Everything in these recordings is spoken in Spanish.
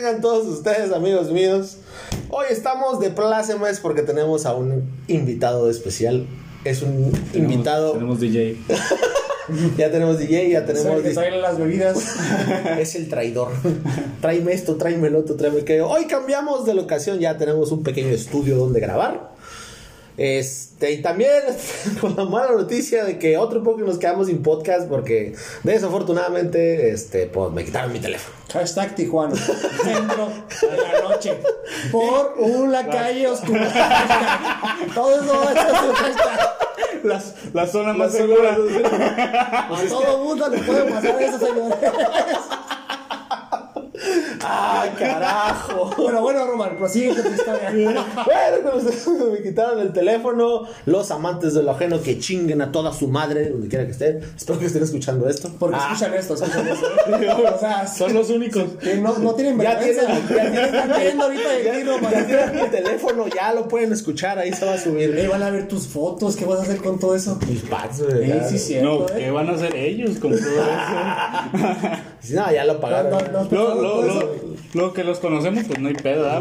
tengan todos ustedes, amigos míos. Hoy estamos de plácemes porque tenemos a un invitado especial. Es un invitado. Tenemos DJ. Ya tenemos DJ, ya tenemos. Que traen las bebidas. Es el traidor. Tráeme esto, tráeme el otro, tráeme aquello. Hoy cambiamos de locación, ya tenemos un pequeño estudio donde grabar. Y también con la mala noticia de que otro poco nos quedamos sin podcast porque desafortunadamente pues me quitaron mi teléfono. Hashtag Tijuana. Centro de la noche. Por una calle oscura. Todo eso va a ser su hashtag. La zona más segura. A todo mundo le puede pasar eso, señores. ¡Ah, carajo! Bueno, Román, prosigue con tu historia. Bueno, me quitaron el teléfono. Los amantes de lo ajeno que chinguen a toda su madre, donde quiera que estén. Espero que estén escuchando esto. Porque escuchan esto. O sea, son los únicos. Que no tienen vergüenza. Ya tienen mi teléfono, ya lo pueden escuchar, ahí se va a subir. Van a ver tus fotos, ¿qué vas a hacer con todo eso? Mis pads, güey. Sí, cierto, No, ¿qué van a hacer ellos con todo eso? No, ya lo pagaron. Lo que los conocemos, pues no hay pedo, ¿verdad?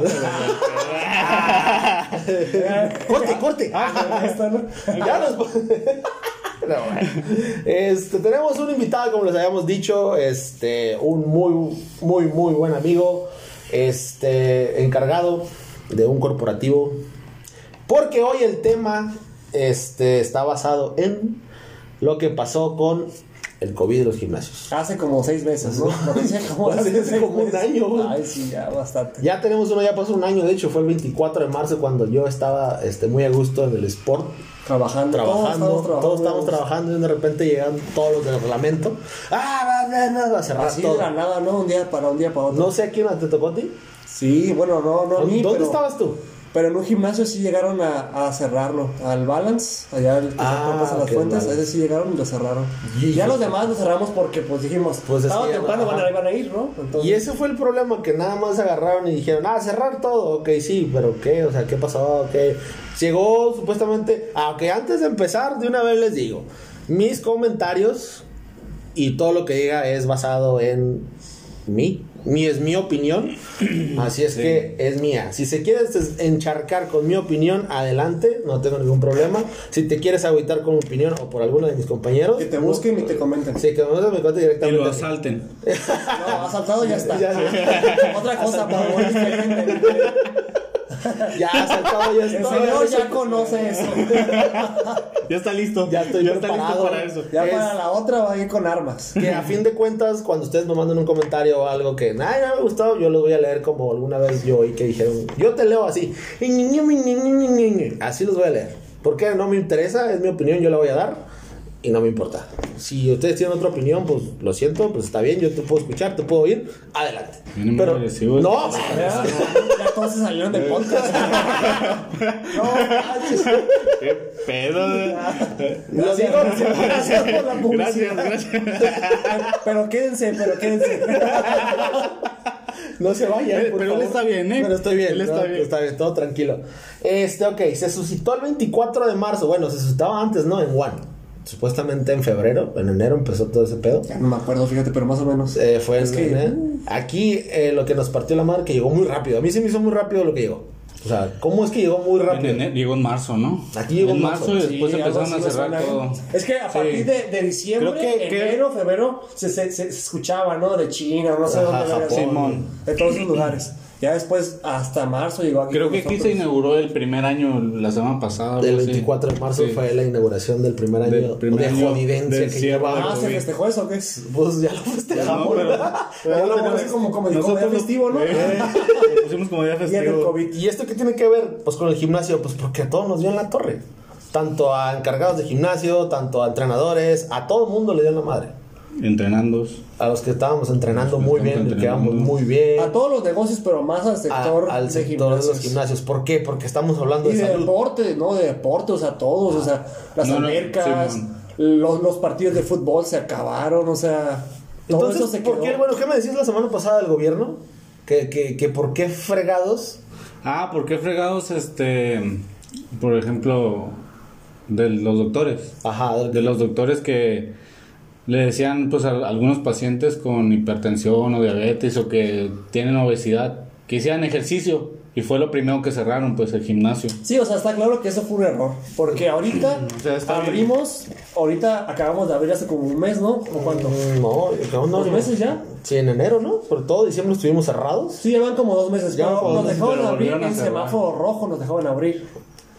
Corte. Esta, ¿no? Ya nos... No, bueno. Tenemos un invitado, como les habíamos dicho, un muy buen amigo, encargado de un corporativo, porque hoy el tema está basado en lo que pasó con el COVID de los gimnasios. Hace como 6 meses, ¿no? Hace como un año, güey. Ay, sí, ya bastante. Ya tenemos ya pasó un año. De hecho, fue el 24 de marzo cuando yo estaba muy a gusto en el sport. Trabajando. Todos estamos trabajando y de repente llegan todos los del reglamento. Va a cerrar así todo. de la nada, ¿no? Un día para otro. No sé a quién te tocó a ti. Sí, bueno, no a mí. ¿Dónde estabas tú? Pero en un gimnasio sí llegaron a cerrarlo. Al Balance, allá el que se a las fuentes, a ese sí llegaron y lo cerraron. Y ya los demás lo cerramos porque pues dijimos, tarde o temprano van a ir, ¿no? Entonces, y ese fue el problema, que nada más agarraron y dijeron, cerrar todo. Ok, sí, pero ¿qué? O sea, ¿qué pasó? ¿Qué? Llegó supuestamente, aunque antes de empezar, de una vez les digo, mis comentarios y todo lo que diga es basado en es mi opinión, así es que es mía. Si se quiere encharcar con mi opinión, adelante, no tengo ningún problema. Si te quieres agüitar con mi opinión o por alguno de mis compañeros, que te busquen y te comenten. Sí, que me comenten directamente. Y lo asalten. No, asaltado ya está. Otra cosa, para morir gente. Ya asaltado, ya está. El señor ya conoce eso. Ya está listo. Ya estoy preparado. Está listo para eso. Ya para la otra va a ir con armas. Que a fin de cuentas, cuando ustedes me manden un comentario o algo que no me gustó, yo los voy a leer como alguna vez yo oí que dijeron, yo te leo así. Así los voy a leer. Porque no me interesa, es mi opinión, yo la voy a dar. Y no me importa. Si ustedes tienen otra opinión, pues lo siento, pues está bien, yo te puedo escuchar, te puedo oír, adelante. Pero no, ya todos se salieron del podcast. No, qué pedo. Lo digo, gracias por la publicidad. Gracias. Pero quédense. No se vayan, Pero favor. él está bien, ¿eh? Pero estoy bien. Él está bien. Está bien, todo tranquilo. Ok, se suscitó el 24 de marzo. Bueno, se suscitaba antes, ¿no? En One. Supuestamente en febrero, en enero empezó todo ese pedo. Ya no me acuerdo, fíjate, pero más o menos. Fue aquí lo que nos partió la madre, que llegó muy rápido. A mí se me hizo muy rápido lo que llegó. O sea, ¿cómo es que llegó muy rápido? Llegó en marzo, ¿no? Aquí llegó en marzo y después empezaron a cerrar todo. Es que a partir de diciembre, enero, febrero, se escuchaba, ¿no? De China, no sé dónde. Japón. De todos esos lugares. Ya después, hasta marzo llegó aquí. Creo que aquí se inauguró el primer año la semana pasada. El 24 de marzo fue la inauguración del primer año de jodidencia que llevaba. ¿Se festejó eso o qué? Pues ya lo festejamos. Ya lo ponemos como día festivo, ¿no? Lo pusimos como día festivo. ¿Y esto qué tiene que ver? Pues con el gimnasio, pues porque a todos nos dio en la torre. Tanto a encargados de gimnasio, tanto a entrenadores, a todo el mundo le dio en la madre. Entrenando. A los que estábamos entrenando muy bien, que quedamos muy bien. A todos los negocios, pero más al sector al sector de los gimnasios. ¿Por qué? Porque estamos hablando de salud. Deporte, ¿no? De deporte, o sea, todos, o sea, las albercas, los partidos de fútbol se acabaron, o sea, todo entonces, eso se quedó. ¿por qué? Bueno, ¿qué me decías la semana pasada del gobierno? Que por qué fregados. ¿Por qué fregados, por ejemplo, de los doctores? Ajá. De los doctores que le decían pues a algunos pacientes con hipertensión o diabetes o que tienen obesidad que hicieran ejercicio, y fue lo primero que cerraron, pues el gimnasio. Sí, o sea, está claro que eso fue un error, porque ahorita ahorita acabamos de abrir hace como un mes, ¿no? ¿O cuánto? No, ¿2 meses ya? Sí, en enero, ¿no? Por todo diciembre estuvimos cerrados. Sí, llevan como 2 meses, Ya, pero nos pues, dejaban pero abrir volvieron a en cerrar. semáforo rojo, nos dejaban abrir.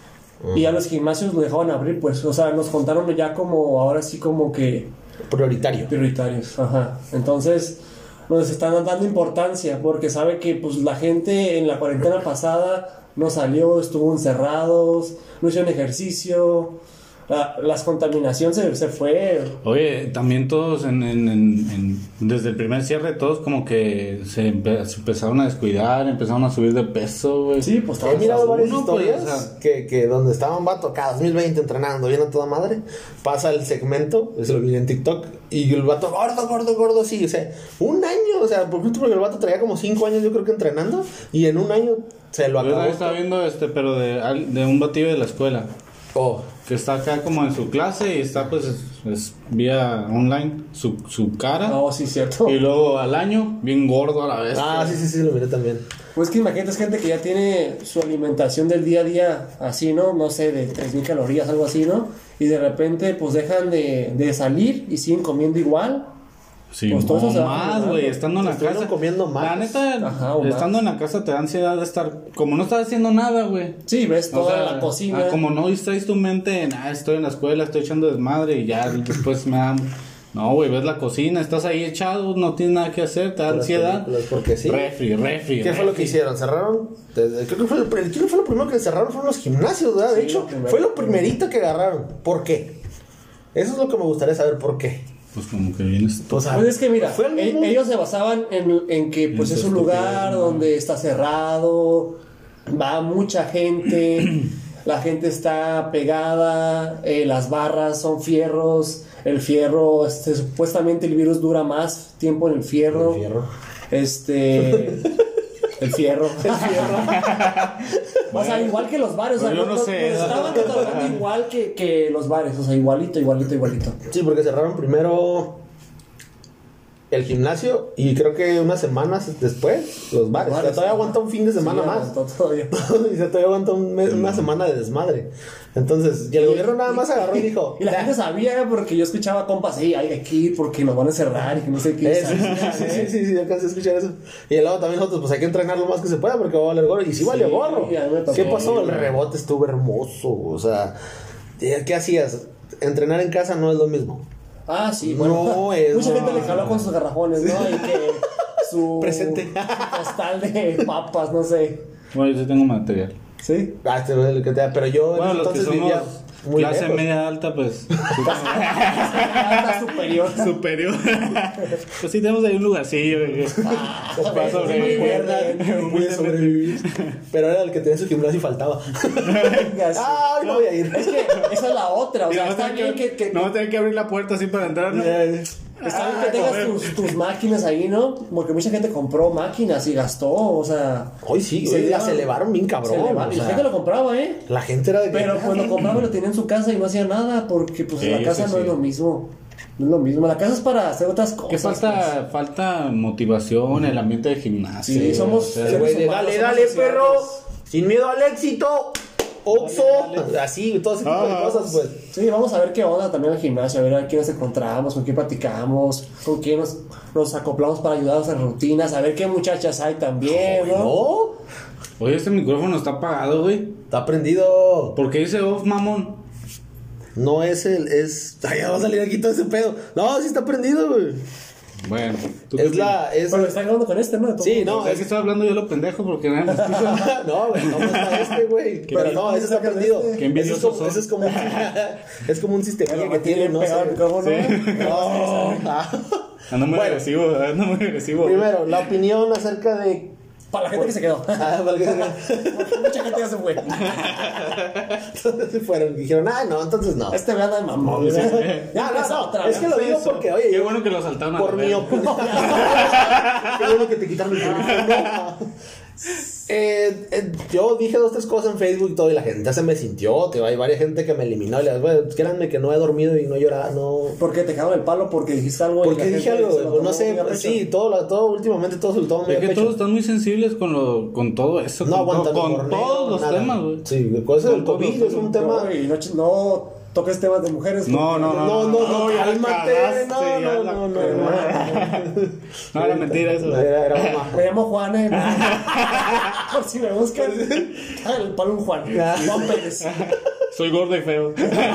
Y a los gimnasios nos dejaban abrir, pues, o sea, nos contaron ya como, ahora sí como que Prioritario. prioritarios, ajá. Entonces, nos están dando importancia porque sabe que pues la gente en la cuarentena pasada no salió, estuvo encerrados, no hicieron ejercicio, las contaminaciones se fue. Oye, también todos desde el primer cierre, todos como que se empezaron a descuidar, empezaron a subir de peso, güey. Sí, pues He mirado varias uno, pues, historias o sea, que donde estaba un vato acá 2020 entrenando bien a toda madre, pasa el segmento, eso lo vi en TikTok, y el vato gordo, sí, o sea, un año, o sea, porque el vato traía como 5 años yo creo que entrenando, y en un año se lo yo acabó. estaba viendo pero de un batillo de la escuela. Oh, Que está acá como en su clase y está pues es vía online su cara. No, sí, cierto. Y luego al año, bien gordo a la vez. sí, lo miré también. Pues que imagínate, es gente que ya tiene su alimentación del día a día así, ¿no? No sé, de 3,000 calorías, algo así, ¿no? Y de repente pues dejan de salir y siguen comiendo igual. Sí, pues todo eso se va más, generando. güey, estando en la Estuvieron casa. comiendo más. La neta, Ajá, o estando en la casa te da ansiedad de estar, como no estás haciendo nada, güey. Sí, ves O toda sea, la cocina. como no distraes tu mente en, estoy en la escuela, estoy echando desmadre y ya después me da... No, güey, ves la cocina, estás ahí echado, no tienes nada que hacer, te da Las ansiedad. películas, porque sí. Refri. ¿Qué fue lo que hicieron? ¿Cerraron? Creo que fue lo primero que cerraron fueron los gimnasios, ¿verdad? De Sí, hecho, lo primero. fue lo primerito que agarraron. ¿Por qué? Eso es lo que me gustaría saber, ¿por qué? Pues como que vienes... O sea, Pues es que mira, fue el mismo. ellos se basaban en que pues es un lugar donde está cerrado, va mucha gente, la gente está pegada, las barras son fierros, el fierro, supuestamente el virus dura más tiempo en el fierro. El fierro. El fierro. O sea, igual que los bares, o sea, yo no sé. nos estaban catalogando igual que los bares, o sea, igualito. Sí, porque cerraron primero el gimnasio y creo que unas semanas después los bares. O sea, todavía aguanta un fin de semana Sí, más. aguantó todavía. Y se todavía aguanta una semana de desmadre. Entonces, y el gobierno nada más agarró y dijo... Y la gente sabía, porque yo escuchaba compas, sí, hay que ir porque nos van a cerrar y que no sé qué. Sí, alcancé a escuchar eso. Y luego también nosotros, pues hay que entrenar lo más que se pueda porque va a valer gorro. Y sí valió gorro. a mí me tocó. ¿Qué pasó? El rebote estuvo hermoso. O sea, ¿qué hacías? Entrenar en casa no es lo mismo. Ah, sí, bueno. No, es mucha gente no. le jaló con sus garrafones, ¿no? Y que su Presente. postal de papas, no sé. Bueno, yo sí tengo material. ¿Sí? Pero yo Bueno, en los que entonces vivía somos muy clase lejos. media alta, pues... Alta superior. superior. Pues sí, tenemos ahí un lugarcillo. Para sobrevivir. Pude sobrevivir. Pero era el que tenía su gimnasio y faltaba. Ah, no voy a ir. Es que esa es la otra, o sea, está bien que No, tener que abrir la puerta así para entrar, ¿no? está bien que tengas tus máquinas ahí, ¿no? Porque mucha gente compró máquinas y gastó, o sea... Hoy sí, se las elevaron bien cabrón. se elevaron, o y sea, la gente lo compraba, ¿eh? la gente era de que... Pero pues lo compraba y lo tenía en su casa y no hacía nada porque pues en la Sí, casa sí, no sí. es lo mismo. No es lo mismo. La casa es para hacer otras cosas. Que falta motivación, el ambiente de gimnasio. Sí, somos- o sea, somos- Güey, de, dale, dale, perro. Sin miedo al éxito. Oxo. Así, todo ese tipo de cosas, pues. Sí, vamos a ver qué onda también al gimnasio, a ver a quién nos encontramos, con quién platicamos, con quién nos acoplamos para ayudarnos en rutinas, a ver qué muchachas hay también, ¿no? No, Oye, este micrófono está apagado, güey. está prendido. ¿Por qué dice off, mamón? No es Ay, ya va a salir aquí todo ese pedo. No, sí está prendido, güey. Bueno, tú Es la. Es... Pero está grabando con este, ¿no? Sí, no, Es que estoy hablando yo lo pendejo porque nadie me escucha. No, güey, ¿cómo está este, güey? Qué Pero bien. no, ese está prendido. Qué envidiosos Ese es como es como un sistema que tiene, no sé. pegado el micrófono. No. Ando muy Bueno. agresivo. Primero, la opinión acerca de. Para la gente que se quedó. Para que Mucha gente ya se fue. entonces se fueron y dijeron, no, entonces no. Este me anda de mamón. No, es que lo digo porque, oye, Qué yo, bueno que lo saltaron a por la mi verga. opinión. Qué bueno que te quitaron el teléfono. Yo dije 2, 3 cosas en Facebook y todo, y la gente se me sintió, hay varias gente que me eliminó, y les digo, bueno, créanme que no he dormido y no he llorado, no. ¿Por qué te cagaron el palo? Porque dijiste algo. Porque dije algo, pues no sé, sí, todo últimamente todo se lo toman muy Es a que pecho. todos están muy sensibles con todo eso. No aguantan con los todos los nada. temas, güey. Sí, cosas del Con COVID todos es un tema. No toques temas de mujeres. No, No, cálmate, cagaste, no. No era mentira eso. Era broma. Me llamo Juan, por si me buscan. El palo un Juan. Juan Pérez. Soy gordo y feo.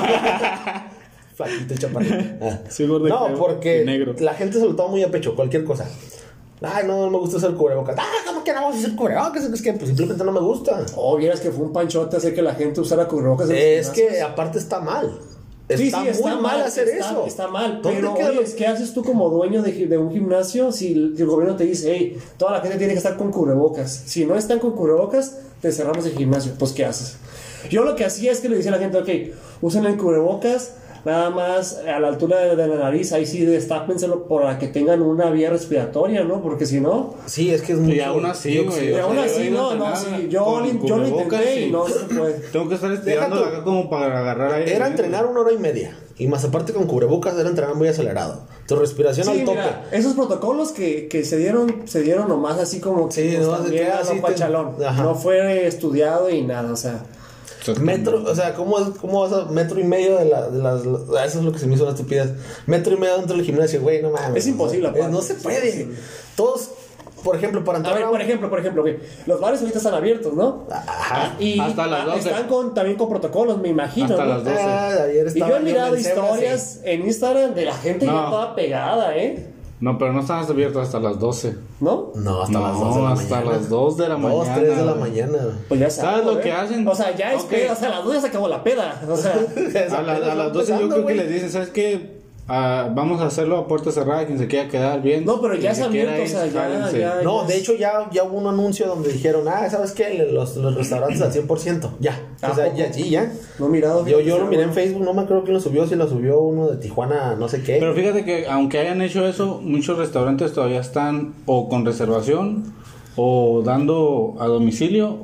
Flaquito y chaparrito. Soy gordo y feo. No, porque y negro. la gente se lo toma muy a pecho, cualquier cosa. Ay, no me gusta usar cubrebocas. ¿Cómo que no vamos a usar cubrebocas? Es que pues, simplemente no me gusta. Vieras que fue un panchote hacer que la gente usara cubrebocas. Es que aparte está mal. Está muy mal hacer eso. Está mal. ¿Dónde Pero, queda oye, ¿qué haces tú como dueño de un gimnasio si el gobierno te dice, hey, toda la gente tiene que estar con cubrebocas? Si no están con cubrebocas, te cerramos el gimnasio. Pues, ¿qué haces? Yo lo que hacía es que le decía a la gente, ok, usen el cubrebocas, nada más a la altura de la nariz, ahí sí destápenselo para que tengan una vía respiratoria, ¿no? Porque si no... Sí, es que es muy... Y aún así, güey. Y aún así, yo sí. Yo lo intenté y no se puede. Tengo que estar estirando Deja tú. acá como para agarrar aire. Era entrenar 1 hora y media. Y más aparte con cubrebocas era entrenar muy acelerado. Tu respiración al tope. Mira, esos protocolos que se dieron nomás así como que Sí, pues, no, también que a así lo pachalón. Ajá. No fue estudiado y nada, o sea. Metro, o sea, ¿cómo vas a metro y medio de las... Eso es lo que se me hizo una estupidez. Metro y medio dentro del gimnasio, güey, no mames. Es imposible, aparte. No se puede. Todos, por ejemplo, para A entrar ver, por ejemplo, güey, los bares ahorita están abiertos, ¿no? Ajá. Y Hasta las 12. están también con protocolos, me imagino. Hasta ¿no? las 12. Ayer Y yo estaba he mirado en el Zebra, historias en Instagram de la gente No. ya toda pegada, No, pero no están abiertos hasta las 12. ¿No? No, hasta las 2 de la hasta mañana. las 2 de la 2, mañana. 3 de la güey. mañana. Pues ya ¿Sabes lo que hacen? O sea, ya es Ok. peda, o sea, a las 2 ya se acabó la peda. O sea, A las 12 yo creo que les dicen, ¿sabes qué? Vamos a hacerlo a puerta cerrada, quien se quiera quedar bien. no, pero ya quien es se quiera abierto, o ir, sea, jálense. ya. No, de hecho ya hubo un anuncio donde dijeron, ¿sabes qué? Los restaurantes al 100%. Ya. O sea, ¿A poco? ya, sí, ya. No he mirado. Yo lo miré en Facebook, no me acuerdo quién lo subió, si lo subió uno de Tijuana, no sé qué. Pero fíjate que aunque hayan hecho eso, muchos restaurantes todavía están o con reservación o dando a domicilio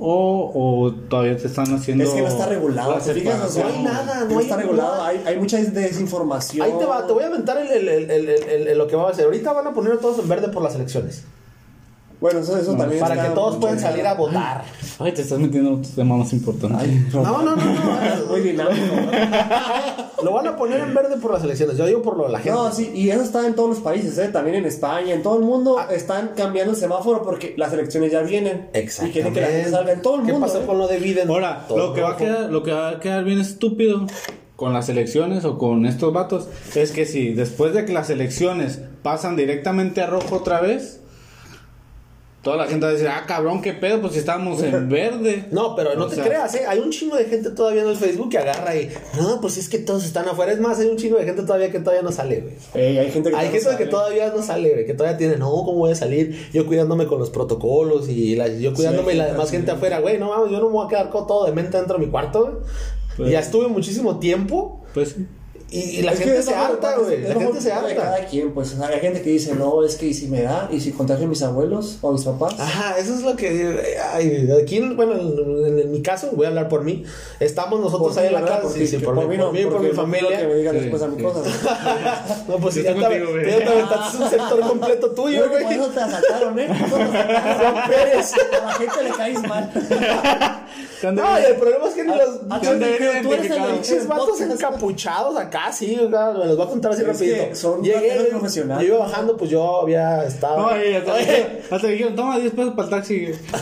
o todavía te están haciendo... Es que no está regulado, la ¿te fijas? O sea, no hay nada, no no hay está regulado, nada. hay mucha desinformación. Ahí te va, te voy a aventar lo que va a hacer. Ahorita van a poner a todos en verde por las elecciones. Bueno, eso también Para está que todos muy puedan chévere. salir a votar. Ay, te estás metiendo en otro tema más importante. No. Muy dinámico, Lo van a poner en verde por las elecciones. Yo digo por lo de la ¿no? gente. No, sí, y eso está en todos los países, también en España, en todo el mundo están cambiando el semáforo porque las elecciones ya vienen. Y quieren que la gente salga en todo el ¿Qué mundo. pasó con lo de Biden? Ahora, Todo lo que va a quedar bien estúpido con las elecciones o con estos vatos es que si después de que las elecciones pasan directamente a rojo otra vez, toda la gente va a decir, cabrón, qué pedo, pues si estábamos en verde. No, pero no O te sea, creas, hay un chingo de gente todavía en el Facebook que agarra y... No, pues es que todos están afuera. Es más, hay un chingo de gente todavía que todavía no sale, güey. Hay gente que Hay gente que todavía no sale, güey, que todavía tiene, no, ¿cómo voy a salir? Yo cuidándome con los protocolos y yo cuidándome y la demás gente afuera, güey, no mames, yo no me voy a quedar con todo de mente dentro de mi cuarto, güey. Pues- Y ya estuve muchísimo tiempo Pues sí. y la gente se harta, güey, la gente se harta. Cada quien, pues, o sea, hay gente que dice, no, es que ¿y si me da? ¿Y si contagio a mis abuelos o a mis papás? Ajá, eso es lo que... aquí, bueno, en mi caso, voy a hablar por mí. Estamos nosotros ahí en la casa. Sí, por mí, por mi porque no familia. quiero que me digan Sí, después a mi sí. cosa. No, pues Yo si ya estoy contigo, güey. te aventaste un sector completo tuyo, Yo, por güey. eso te asaltaron, ¿eh? Por eso te asaltaron. Juan Pérez. A la gente le caes mal. No, y el problema es que ni los A ti han de te haber dijeron, tú eres el identificado. del pinches vatos podcast. encapuchados acá, sí, acá, me los voy a contar así Es rapidito. que son Llegué, rateros profesionales. yo iba bajando, pues yo había estado... No, y hasta dijeron, toma 10 pesos para el taxi.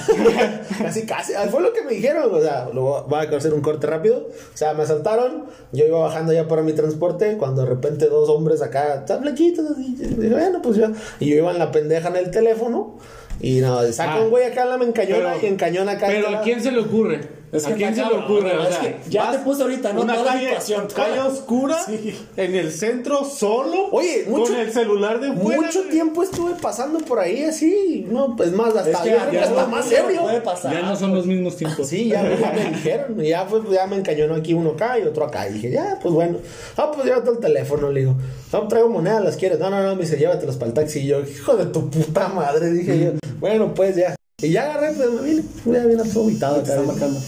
Casi, fue lo que me dijeron, o sea, voy a hacer un corte rápido, o sea, me asaltaron, yo iba bajando ya para mi transporte, cuando de repente 2 hombres acá, tan flaquitos, así, dije, bueno, pues ya, y yo iba en la pendeja en el teléfono, y no, saca un güey acá en la mencañona y encañona acá. Pero ¿a quién se le ocurre? Es que ¿A quién se está le ocurre? cabrón, O es sea, que ya vas te puse ahorita, ¿no? Una Toda la calle, situación, calle toda. oscura, Sí. en el centro, solo, Oye, mucho- con el celular de fuera. Mucho güey. tiempo estuve pasando por ahí así, no, pues más, hasta Es que yo creo que ya hasta no más puede ebrio. pasar. Ya no son los mismos tiempos. Sí, ya me dijeron, y ya me encañonó aquí uno acá y otro acá. Y dije, ya, pues bueno. Pues llévate el teléfono, le digo. No, traigo monedas, ¿las quieres? No, me dice, llévatelas para el taxi. Y yo, hijo de tu puta madre, dije yo. Bueno, pues ya. Y ya agarré, pues me vine. Ya bien absobitado acá. Está marcando.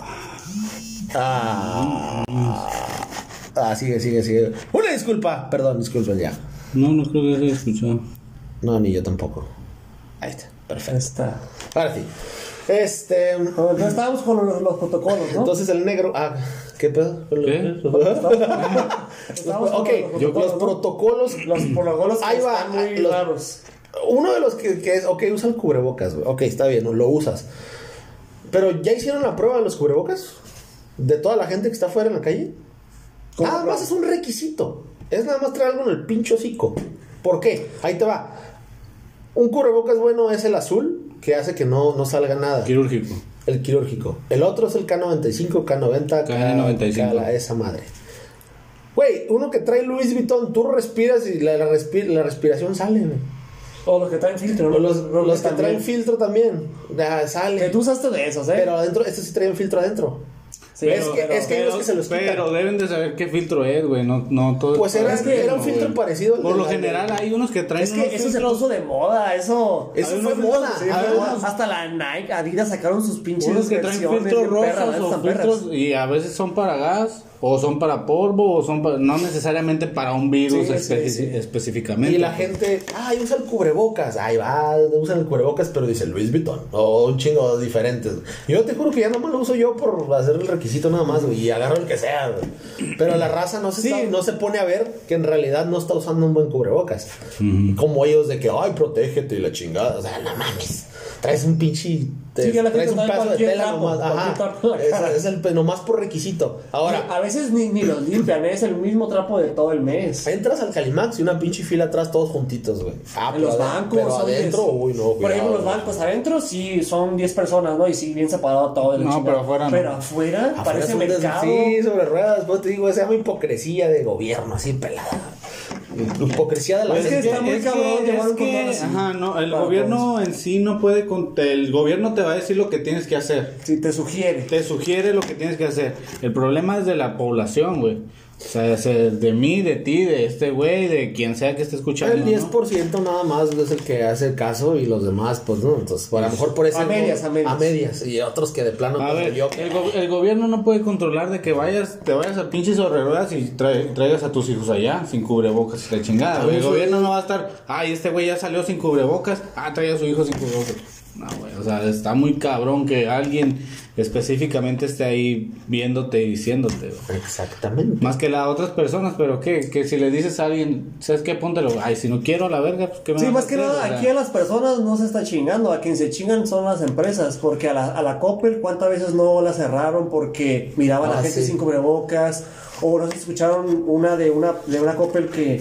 Sigue. Una disculpa. Perdón, disculpen ya. No creo que haya escuchado. No, ni yo tampoco. Ahí está, perfecto. Está. Ahora sí. Entonces estábamos con los protocolos, ¿no? Entonces el negro. ¿Qué pedo? ¿Qué? Estábamos Ok, los protocolos. Los protocolos Ahí va, están muy los- raros. Uno de los que es, ok, usa el cubrebocas, güey. Ok, está bien, lo usas. Pero ¿ya hicieron la prueba de los cubrebocas? ¿De toda la gente que está afuera en la calle? ¿Cómo Nada más es un requisito. Es nada más traer algo en el pincho hocico. ¿Por qué? Ahí te va. Un cubrebocas bueno es el azul, que hace que no salga nada. Quirúrgico. El quirúrgico. El otro es el K95, K90, K95. esa madre. Güey, uno que trae Louis Vuitton, tú respiras y la respiración sale, güey. O los que traen filtro, ¿no? O los que también. traen filtro también. Ya sale. Que tú usaste de esos, ¿eh? Pero adentro, este sí trae un filtro adentro. Sí, es que hay unos que se los quitan. Pero deben de saber qué filtro es, güey. No todo. Pues era un filtro güey. parecido al Por de lo la- general hay unos que traen Es que unos eso se filtros. puso de moda, eso. Eso Hay fue unos moda. Sí, A fue ver, moda. Hasta la Nike, Adidas sacaron sus pinches Unos que traen versiones filtros bien perras, rojos o están perras. filtros y a veces son para gas o son para polvo o son para, no necesariamente para un virus Sí. específicamente. Y la gente, usa el cubrebocas. Ahí va, usan el cubrebocas, pero dice Louis Vuitton. O un chingo diferentes. Yo te juro que ya nomás lo uso yo por hacer el requisito nada más, güey. Y agarro el que sea, güey. Pero la raza no se pone a ver que en realidad no está usando un buen cubrebocas. Como ellos de que, protégete y la chingada. O sea, no mames. Traes un pinche. Sí, que la gente traes un trae pedazo de cualquier tela trapo, nomás. cualquier Ajá. trapo en la cara. Es el nomás por requisito. Ahora. A veces ni los limpian, es el mismo trapo de todo el mes. Entras al Calimax y una pinche fila atrás todos juntitos, güey. En los bancos, Pero ¿sabes? adentro, uy, no, Por ejemplo, cuidado, los bancos adentro sí son 10 personas, ¿no? Y sí, bien separado todo el No, chingado. pero afuera no. Pero afuera Afuera parece son mercado. Sí, sobre ruedas. Pues te digo, se llama hipocresía de gobierno, así pelada. Hipocresía de la Es que gente. está muy cabrón llevar un control así. Ajá, no, el Para gobierno en sí no puede, el gobierno te va a decir lo que tienes que hacer. Si te sugiere. Te sugiere lo que tienes que hacer. El problema es de la población, güey. O sea, es de mí, de ti, de este güey, de quien sea que esté escuchando. El 10% nada más es el que hace caso y los demás, pues no. Entonces, a lo mejor por eso. A medias. Y otros que de plano, A como ver, yo. el gobierno no puede controlar de que te vayas a pinches horreruedas y traigas a tus hijos allá sin cubrebocas y la chingada. güey. El gobierno no va a estar, este güey ya salió sin cubrebocas, trae a su hijo sin cubrebocas. No, güey, o sea, está muy cabrón que alguien específicamente esté ahí viéndote y diciéndote, güey. Exactamente. Más que las otras personas, pero que si le dices a alguien, ¿sabes qué? Póntelo. Si no quiero a la verga, pues ¿qué me Sí, vas más a que hacer? nada, O sea, aquí a las personas no se está chingando, a quien se chingan son las empresas, porque a la Coppel, ¿cuántas veces no la cerraron porque miraban a la gente sin cubrebocas? O no sé si escucharon de una Coppel que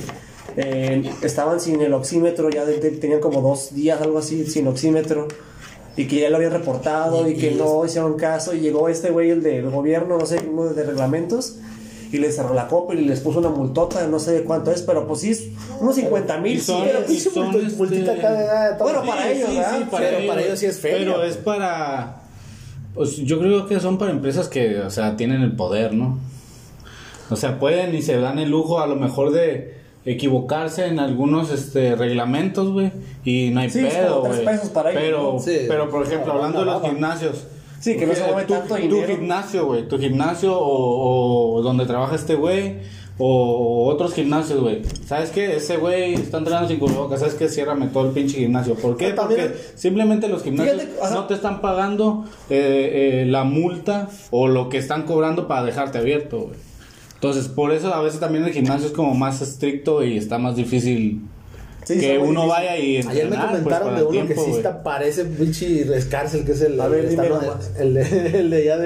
estaban sin el oxímetro, ya tenían como 2 días, algo así, sin oxímetro, y que ya lo habían reportado y que no hicieron caso, y llegó este güey, el del gobierno, no sé, uno de reglamentos, y les cerró la Coppel y les puso una multota, no sé de cuánto es, pero pues sí, es unos 50,000. y son- Sí, pero y son, Multita cada edad. Bueno, para ellos, ¿verdad? Pero para ellos sí es feria, Pero pues. es para... Pues yo creo que son para empresas que, o sea, tienen el poder, ¿no? O sea, pueden y se dan el lujo a lo mejor de equivocarse en algunos reglamentos, güey, y no hay Sí, es pedo, como 3 güey. pesos para ellos, Pero, ¿no? Sí. pero por ejemplo, hablando de los gimnasios. Sí, que no se mueve tanto tu dinero. gimnasio, güey, tu gimnasio o donde trabaja este güey o otros gimnasios, güey. ¿Sabes qué? Ese güey está entrenando sin cubrebocas, ¿sabes qué? Ciérrame todo el pinche gimnasio. ¿Por qué? Pero también- Porque simplemente los gimnasios Fíjate, ajá. no te están pagando la multa o lo que están cobrando para dejarte abierto, güey. Entonces, por eso a veces también el gimnasio es como más estricto y está más difícil Sí, que está muy uno difícil. vaya y Ayer me entrenar, pues, comentaron para de uno tiempo, que sí güey. está, parece pinche cárcel, que es el. A ver, dime no, nomás. el de allá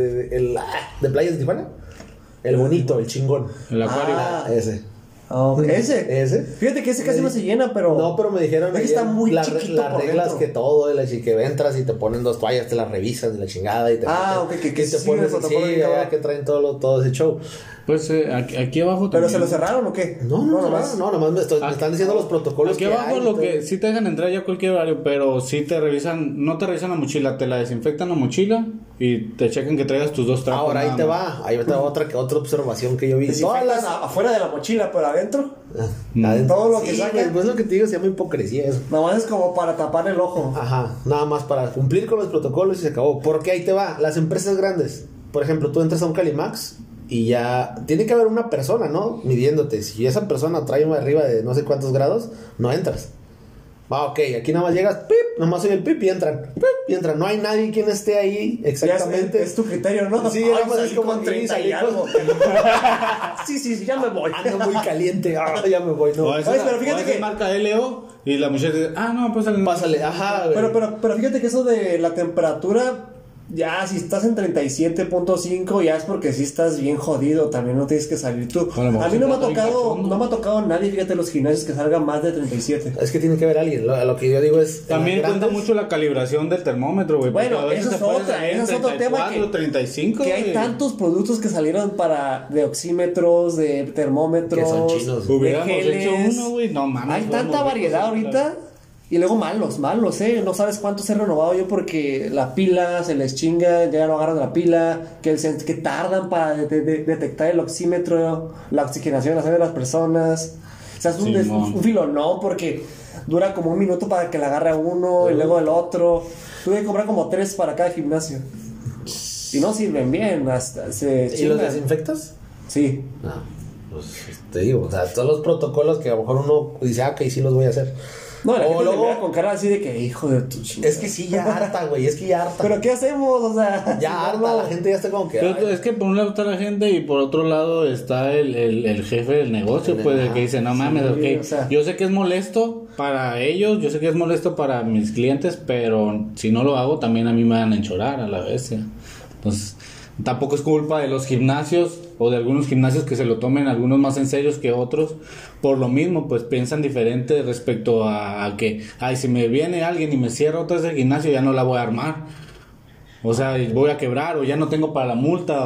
de Playas de Tijuana. El bonito, el chingón. El acuario. Ese. Ese. Fíjate que ese casi no se llena, pero. No, pero me dijeron Es que ayer está muy las chiquito por reglas dentro. que todo, que entras y te ponen 2 toallas, te las revisan y la chingada y te Ok, que te sí, pones el protocolo así, bien cabrón. que traen todo ese show. Pues aquí abajo ¿Pero también. se lo cerraron o qué? No, nomás me están diciendo los protocolos Aquí que abajo hay, lo todo. que sí te dejan entrar ya a cualquier horario, pero sí te revisan, no te revisan la mochila, te la desinfectan la mochila y te checan que traigas tus 2 trapos. Ahora ahí nada te más. va otra observación que yo vi. Desinfectas afuera de la mochila, pero adentro. Adentro. Todo lo que Sí, sacan. pues lo que te digo, se llama hipocresía eso. Nomás es como para tapar el ojo. Ajá, nada más para cumplir con los protocolos y se acabó. Porque ahí te va, las empresas grandes. Por ejemplo, tú entras a un Calimax y ya tiene que haber una persona, ¿no? Midiéndote. Si esa persona trae arriba de no sé cuántos grados, no entras. Ok, aquí nada más llegas, pip, nomás soy el pip y entran. Pip, y entran. No hay nadie quien esté ahí exactamente. Es tu criterio, ¿no? Sí, nada más es como con 30 y salí algo. Sí, ya me voy. Ando muy caliente, ya me voy, no. O es Pero fíjate que marca LO y la muchacha dice, no, pues Pásale, ajá, güey. Pero fíjate que eso de la temperatura, ya si estás en 37.5, ya es porque sí estás bien jodido, también no tienes que salir tú. Bueno, A mí no me ha está bien tocado, cachondo. no me ha tocado nadie, fíjate, los gimnasios que salga más de 37. Es que tiene que haber alguien. Lo que yo digo es. También en las cuenta grandes- mucho la calibración del termómetro, güey. Bueno, porque a veces eso es te puedes otra, salir ese es otro tema 34, 35, Que hay güey. tantos productos que salieron de oxímetros, de termómetros, Que son chinos. de Hubiéramos geles. hecho uno, güey. No mames. Hay fuéramos tanta ricos, variedad güey. ahorita. Y luego malos, no sabes cuántos he renovado yo porque la pila se les chinga, ya no agarran la pila, que tardan para detectar el oxímetro, la oxigenación de la sangre de las personas. O sea, es Simón. un filonón porque dura como un minuto para que la agarre uno y luego el otro. Tuve que comprar como 3 para cada gimnasio. Y no sirven bien, hasta se ¿Y los chingan. desinfectas? Sí. No, pues te digo, o sea, todos los protocolos que a lo mejor uno dice, ok, sí los voy a hacer. No, la O gente te luego- mira con cara así de que, hijo de tu chingada. Es que sí, ya harta, güey, es que ya harta. ¿Pero qué hacemos? O sea, Ya si harta, no- la gente ya está como que. Pero ay, es que por un lado está la gente y por otro lado está el jefe del negocio, pues, el que dice, no mames, ok, o sea. yo sé que es molesto para ellos, yo sé que es molesto para mis clientes, pero si no lo hago también a mí me van a enchorar a la bestia. Entonces, tampoco es culpa de los gimnasios o de algunos gimnasios que se lo tomen algunos más en serio que otros. Por lo mismo, pues piensan diferente respecto a que, ay, si me viene alguien y me cierra otra vez el gimnasio, ya no la voy a armar. O sea, voy a quebrar o ya no tengo para la multa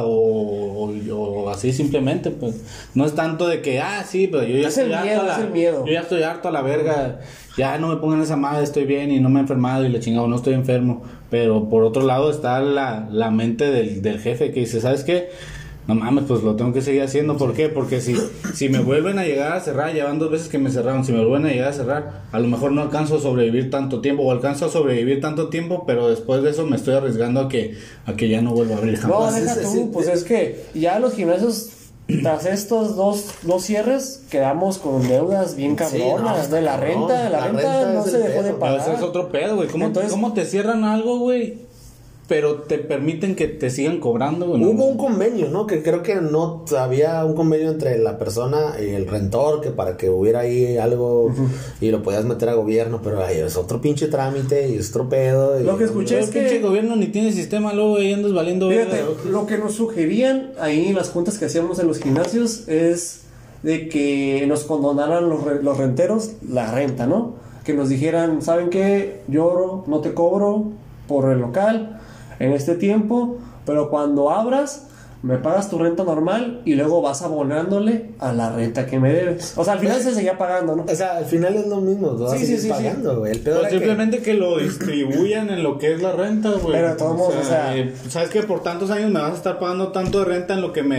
o así simplemente, pues. No es tanto de que, sí, pero yo ya Es el estoy miedo, harto a es la, el miedo. yo ya estoy harto a la verga. Ya no me pongan esa madre, estoy bien y no me he enfermado y le chingado, no estoy enfermo. Pero por otro lado está la mente del jefe que dice, ¿sabes qué? No mames, pues lo tengo que seguir haciendo. ¿Por qué? Porque si me vuelven a llegar a cerrar, llevan 2 veces que me cerraron, si me vuelven a llegar a cerrar, a lo mejor no alcanzo a sobrevivir tanto tiempo, o alcanzo a sobrevivir tanto tiempo, pero después de eso me estoy arriesgando a que ya no vuelva a abrir No, jamás. deja tú, pues es que ya los gimnasios, tras estos dos cierres, quedamos con deudas bien Sí, cabronas. no, está de la cabrón. renta, La renta no es se el dejó de pedo. Pero ese pagar. es otro pedo, güey. Entonces- ¿Cómo te cierran algo, güey? Pero te permiten que te sigan cobrando, güey. Hubo un convenio, ¿no? Que creo que no había un convenio entre la persona y el rentor, que para que hubiera ahí algo y lo podías meter a gobierno, pero ay, es otro pinche trámite y es otro pedo. Lo que escuché Pero es el pinche que, gobierno ni tiene sistema, luego ahí andas valiendo fíjate, verga. lo que nos sugerían ahí en las juntas que hacíamos en los gimnasios es de que nos condonaran los renteros la renta, ¿no? Que nos dijeran, ¿saben qué? Yo no te cobro por el local en este tiempo, pero cuando abras me pagas tu renta normal y luego vas abonándole a la renta que me debes. O sea, al final se seguía pagando, ¿no? O sea, al final es lo mismo, lo vas a Sí, seguir sí, sí, pagando, güey. El pedo Pues era que- simplemente que lo distribuyan en lo que es la renta, güey. Pero de todos modos, o sea- sabes que por tantos años me vas a estar pagando tanto de renta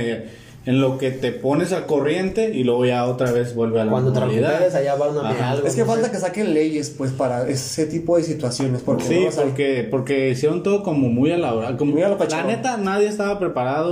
en lo que te pones al corriente y luego ya otra vez vuelve a la Cuando te normalidad. recuperes, allá va una Ajá. algo. Es que no falta sé. que saquen leyes, pues, para ese tipo de situaciones. Porque Sí, no, o sea, porque hicieron todo como muy a la hora. Como, Muy a lo la pachón. neta, nadie estaba preparado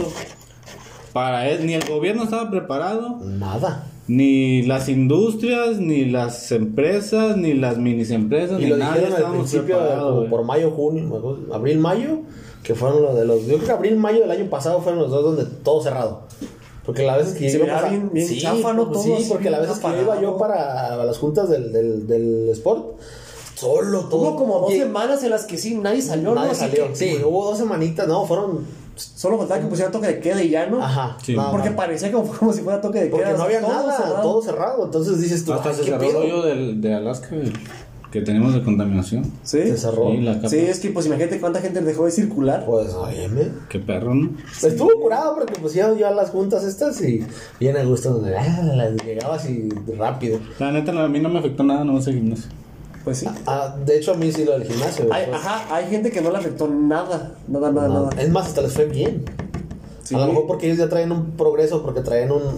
para él. Ni el gobierno estaba preparado, Nada. ni las industrias, ni las empresas, ni las mini empresas, Y ni lo nadie dijeron al estábamos principio, preparados, como güey. por mayo, junio, me acuerdo, abril, mayo, que fueron los de los. Yo creo que abril, mayo del año pasado fueron los dos donde todo cerrado. Porque la vez que Se yo miraba pasaba- bien sí, chafa, ¿no? pues Todo sí, así porque la bien vez que yo iba yo apagado. para las juntas del Sport, solo todo. Hubo como 2 y semanas en las que sí, nadie salió, ¿no? nadie Así salió. que- Sí, hubo 2 semanitas, no, fueron. Solo faltaba que pusieran toque de queda y ya, ¿no? Ajá. Sí. nada Porque más. parecía como si fuera toque de Porque queda. no había todo nada, cerrado. todo cerrado. Entonces dices tú, Hasta ay, se ¿qué cerró el pedo? hoyo de Alaska, güey. que tenemos de contaminación. ¿Sí? Se cerró. Sí, la capa. Sí, es que pues imagínate cuánta gente dejó de circular. Pues, óyeme. Qué perro, ¿no? Estuvo curado porque pues iban yo a las juntas estas y bien a gusto donde llegaba así rápido. La neta, a mí no me afectó nada, no sé gimnasio. Pues sí. De hecho a mí sí lo del gimnasio. Hay, pues. ajá, hay gente que no le afectó nada. Nada. Es más, hasta les fue bien. Sí. A lo mejor porque ellos ya traen un progreso, porque traen un...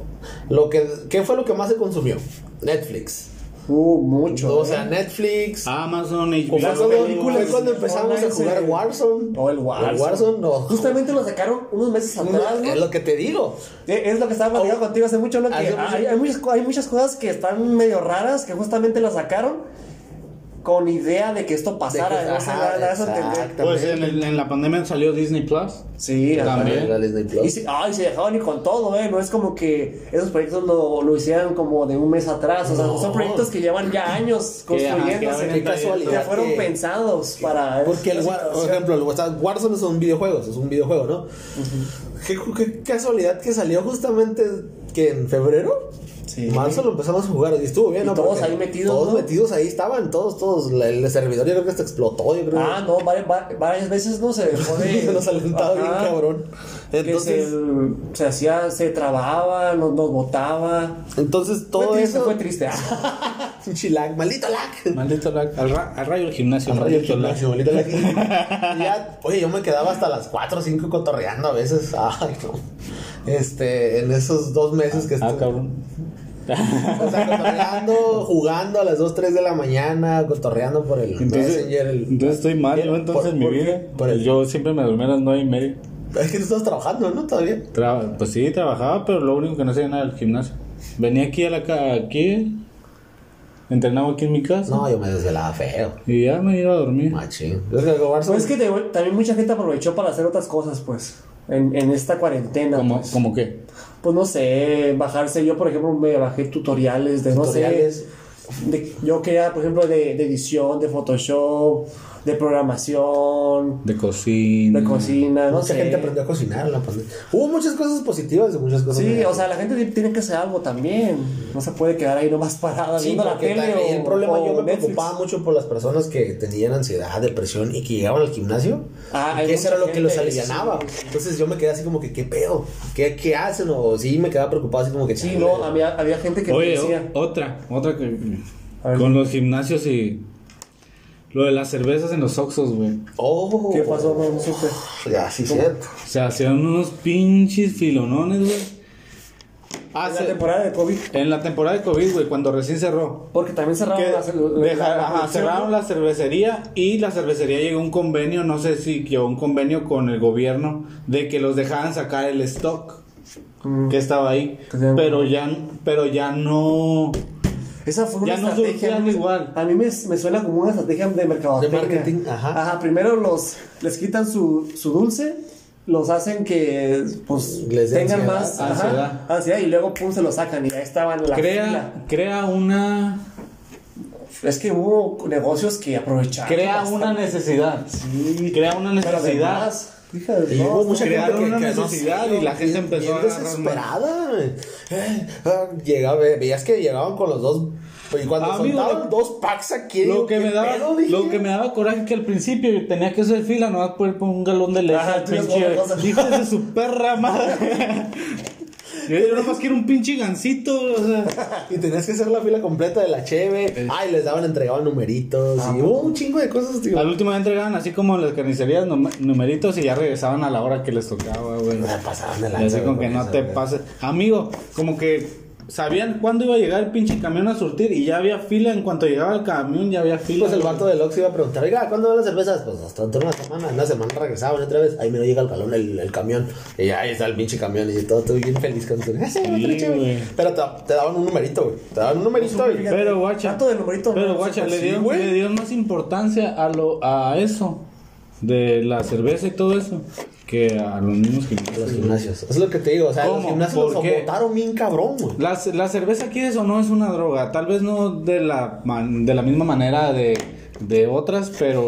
¿Qué fue lo que más se consumió? Netflix. Mucho. O sea, Netflix. Amazon, Fue HBO. cuando empezamos a jugar Warzone. O el Warzone. Warzone, no. Justamente lo sacaron unos meses atrás, ¿no? Es lo que te digo. Es lo que estaba platicando contigo hace mucho, ¿no? Que hay muchas cosas que están medio raras que justamente las sacaron con idea de que esto pasara. No sé, la eso entender. Pues en la pandemia salió Disney Plus. Sí, también. Era Disney Plus. Y se dejaban ir con todo, ¿eh? No es como que esos proyectos lo hicieran como de un mes atrás. O sea, son proyectos que llevan ya años construyéndose. Qué casualidad Que fueron que- pensados para. Porque por ejemplo, Warzone es un videojuego, ¿no? Qué casualidad que salió justamente que en febrero. Sí. Marzo lo empezamos a jugar y estuvo bien, Y ¿no? todos Porque ahí metidos, Todos ¿no? metidos ahí estaban, todos. El servidor yo creo que hasta explotó, yo creo. No, varias veces no se dejó de. Se nos alentaba bien Ajá. cabrón. Que se trababa, nos botaba. Entonces todo eso. Fue triste. Pinche lag, maldito lag. Maldito lag. Al rayo el gimnasio. Al rayo maldito lag. gimnasio, maldito lag. Y ya, oye, yo me quedaba hasta las 4 o 5 cotorreando a veces. Ay, no. En esos 2 meses que estuve. Cabrón. O sea, cotorreando, jugando a las 2, 3 de la mañana, cotorreando por el Messenger. Entonces estoy mal, yo entonces en mi vida. Yo siempre me dormía a las 9:30. Es que tú estás trabajando, ¿no? Todavía. Pues sí, trabajaba, pero lo único que no hacía nada era el gimnasio. Venía aquí aquí, entrenaba aquí en mi casa. No, yo me desvelaba feo. Y ya me iba a dormir. Machín. Es que Pues es que también mucha gente aprovechó para hacer otras cosas, pues. En esta cuarentena. Pues. ¿Cómo qué? Pues no sé, bajarse. Yo, por ejemplo, me bajé tutoriales de no sé. Yo quería, por ejemplo, de edición, de Photoshop, de programación, De cocina. no Mucha sé. gente aprendió a cocinar en la pandemia. Hubo muchas cosas positivas y muchas cosas Sí, negativas. o sea, la gente tiene que hacer algo también. No se puede quedar ahí nomás parada Sí, viendo la porque tele también el problema, yo me Netflix. preocupaba mucho por las personas que tenían ansiedad, depresión y que llegaban al gimnasio. Hay Que eso era mucha lo que los gente, alivianaba. sí. Entonces yo me quedé así como que, ¿qué pedo? ¿Qué hacen? O sí, me quedaba preocupado así como que... Sí, chale. no, había gente que me Oye, decía. otra que... A ver. Con los gimnasios y... Lo de las cervezas en los Oxxos, güey. Oh, ¿Qué pasó? No supe. Ya, sí, cierto. O sea, hacían unos pinches filonones, güey. En la temporada de COVID. En la temporada de COVID, güey, cuando recién cerró. Porque también cerraron Que la producción, cerraron ¿no? la cervecería y la cervecería llegó a un convenio, no sé si llegó a un convenio con el gobierno de que los dejaban sacar el stock que estaba ahí, pero ya no. Esa fue una Ya no estrategia. surtían igual. A mí me suena como una estrategia de mercadotecnia. De marketing, ajá. Primero les quitan su dulce, los hacen que pues Les dé tengan ansiedad. más Ansiedad. y luego pum se lo sacan y ya estaban en la fila. Crea una Es que hubo negocios que aprovecharon. una necesidad. Sí. Crea una Pero necesidad. además, fíjate, Y no, hubo mucha gente crearon que una no necesidad sé, y la gente empezó bien a agarrar desesperada. Veías que llegaban con los dos. Y cuando Amigo, soltaban 2 packs aquí, Lo digo, que ¿qué me daba pedo? Dije. lo que me daba coraje es que al principio tenía que hacer fila nomás por un galón de leche. Ajá, tú eres Pinche otra cosa. hijo de su perra madre. Yo nomás quiero un pinche gancito, o sea. Y tenías que hacer la fila completa de la cheve. Ay, les entregaban numeritos. Y hubo un chingo de cosas, tío. Al último entregaban así como en las carnicerías numeritos y ya regresaban a la hora que les tocaba, güey. Me pasaban de Y lanza, así con güey, que no con te eso, güey. pases. Amigo, como que sabían cuándo iba a llegar el pinche camión a surtir y ya había fila. En cuanto llegaba el camión ya había fila. Pues el vato del Oxxo iba a preguntar, oiga, ¿cuándo van las cervezas? Pues hasta dentro de una semana. En una semana regresaban otra vez. Ahí me llega el calón, el camión. Y ahí está el pinche camión. Y todo, estoy bien feliz con tu. güey. Pero te daban un numerito, güey. Te daban un numerito. Y... Pero guacha, Tanto de numerito, pero no, guacha, sí, le güey. dio más importancia a eso de la cerveza y todo eso que a los mismos Los gimnasios. gimnasios. Es lo que te digo. O sea, los ¿Cómo? gimnasios los ¿Por qué? botaron bien cabrón, güey. La cerveza, ¿quieres o no? Es una droga. Tal vez no de la misma manera de otras, pero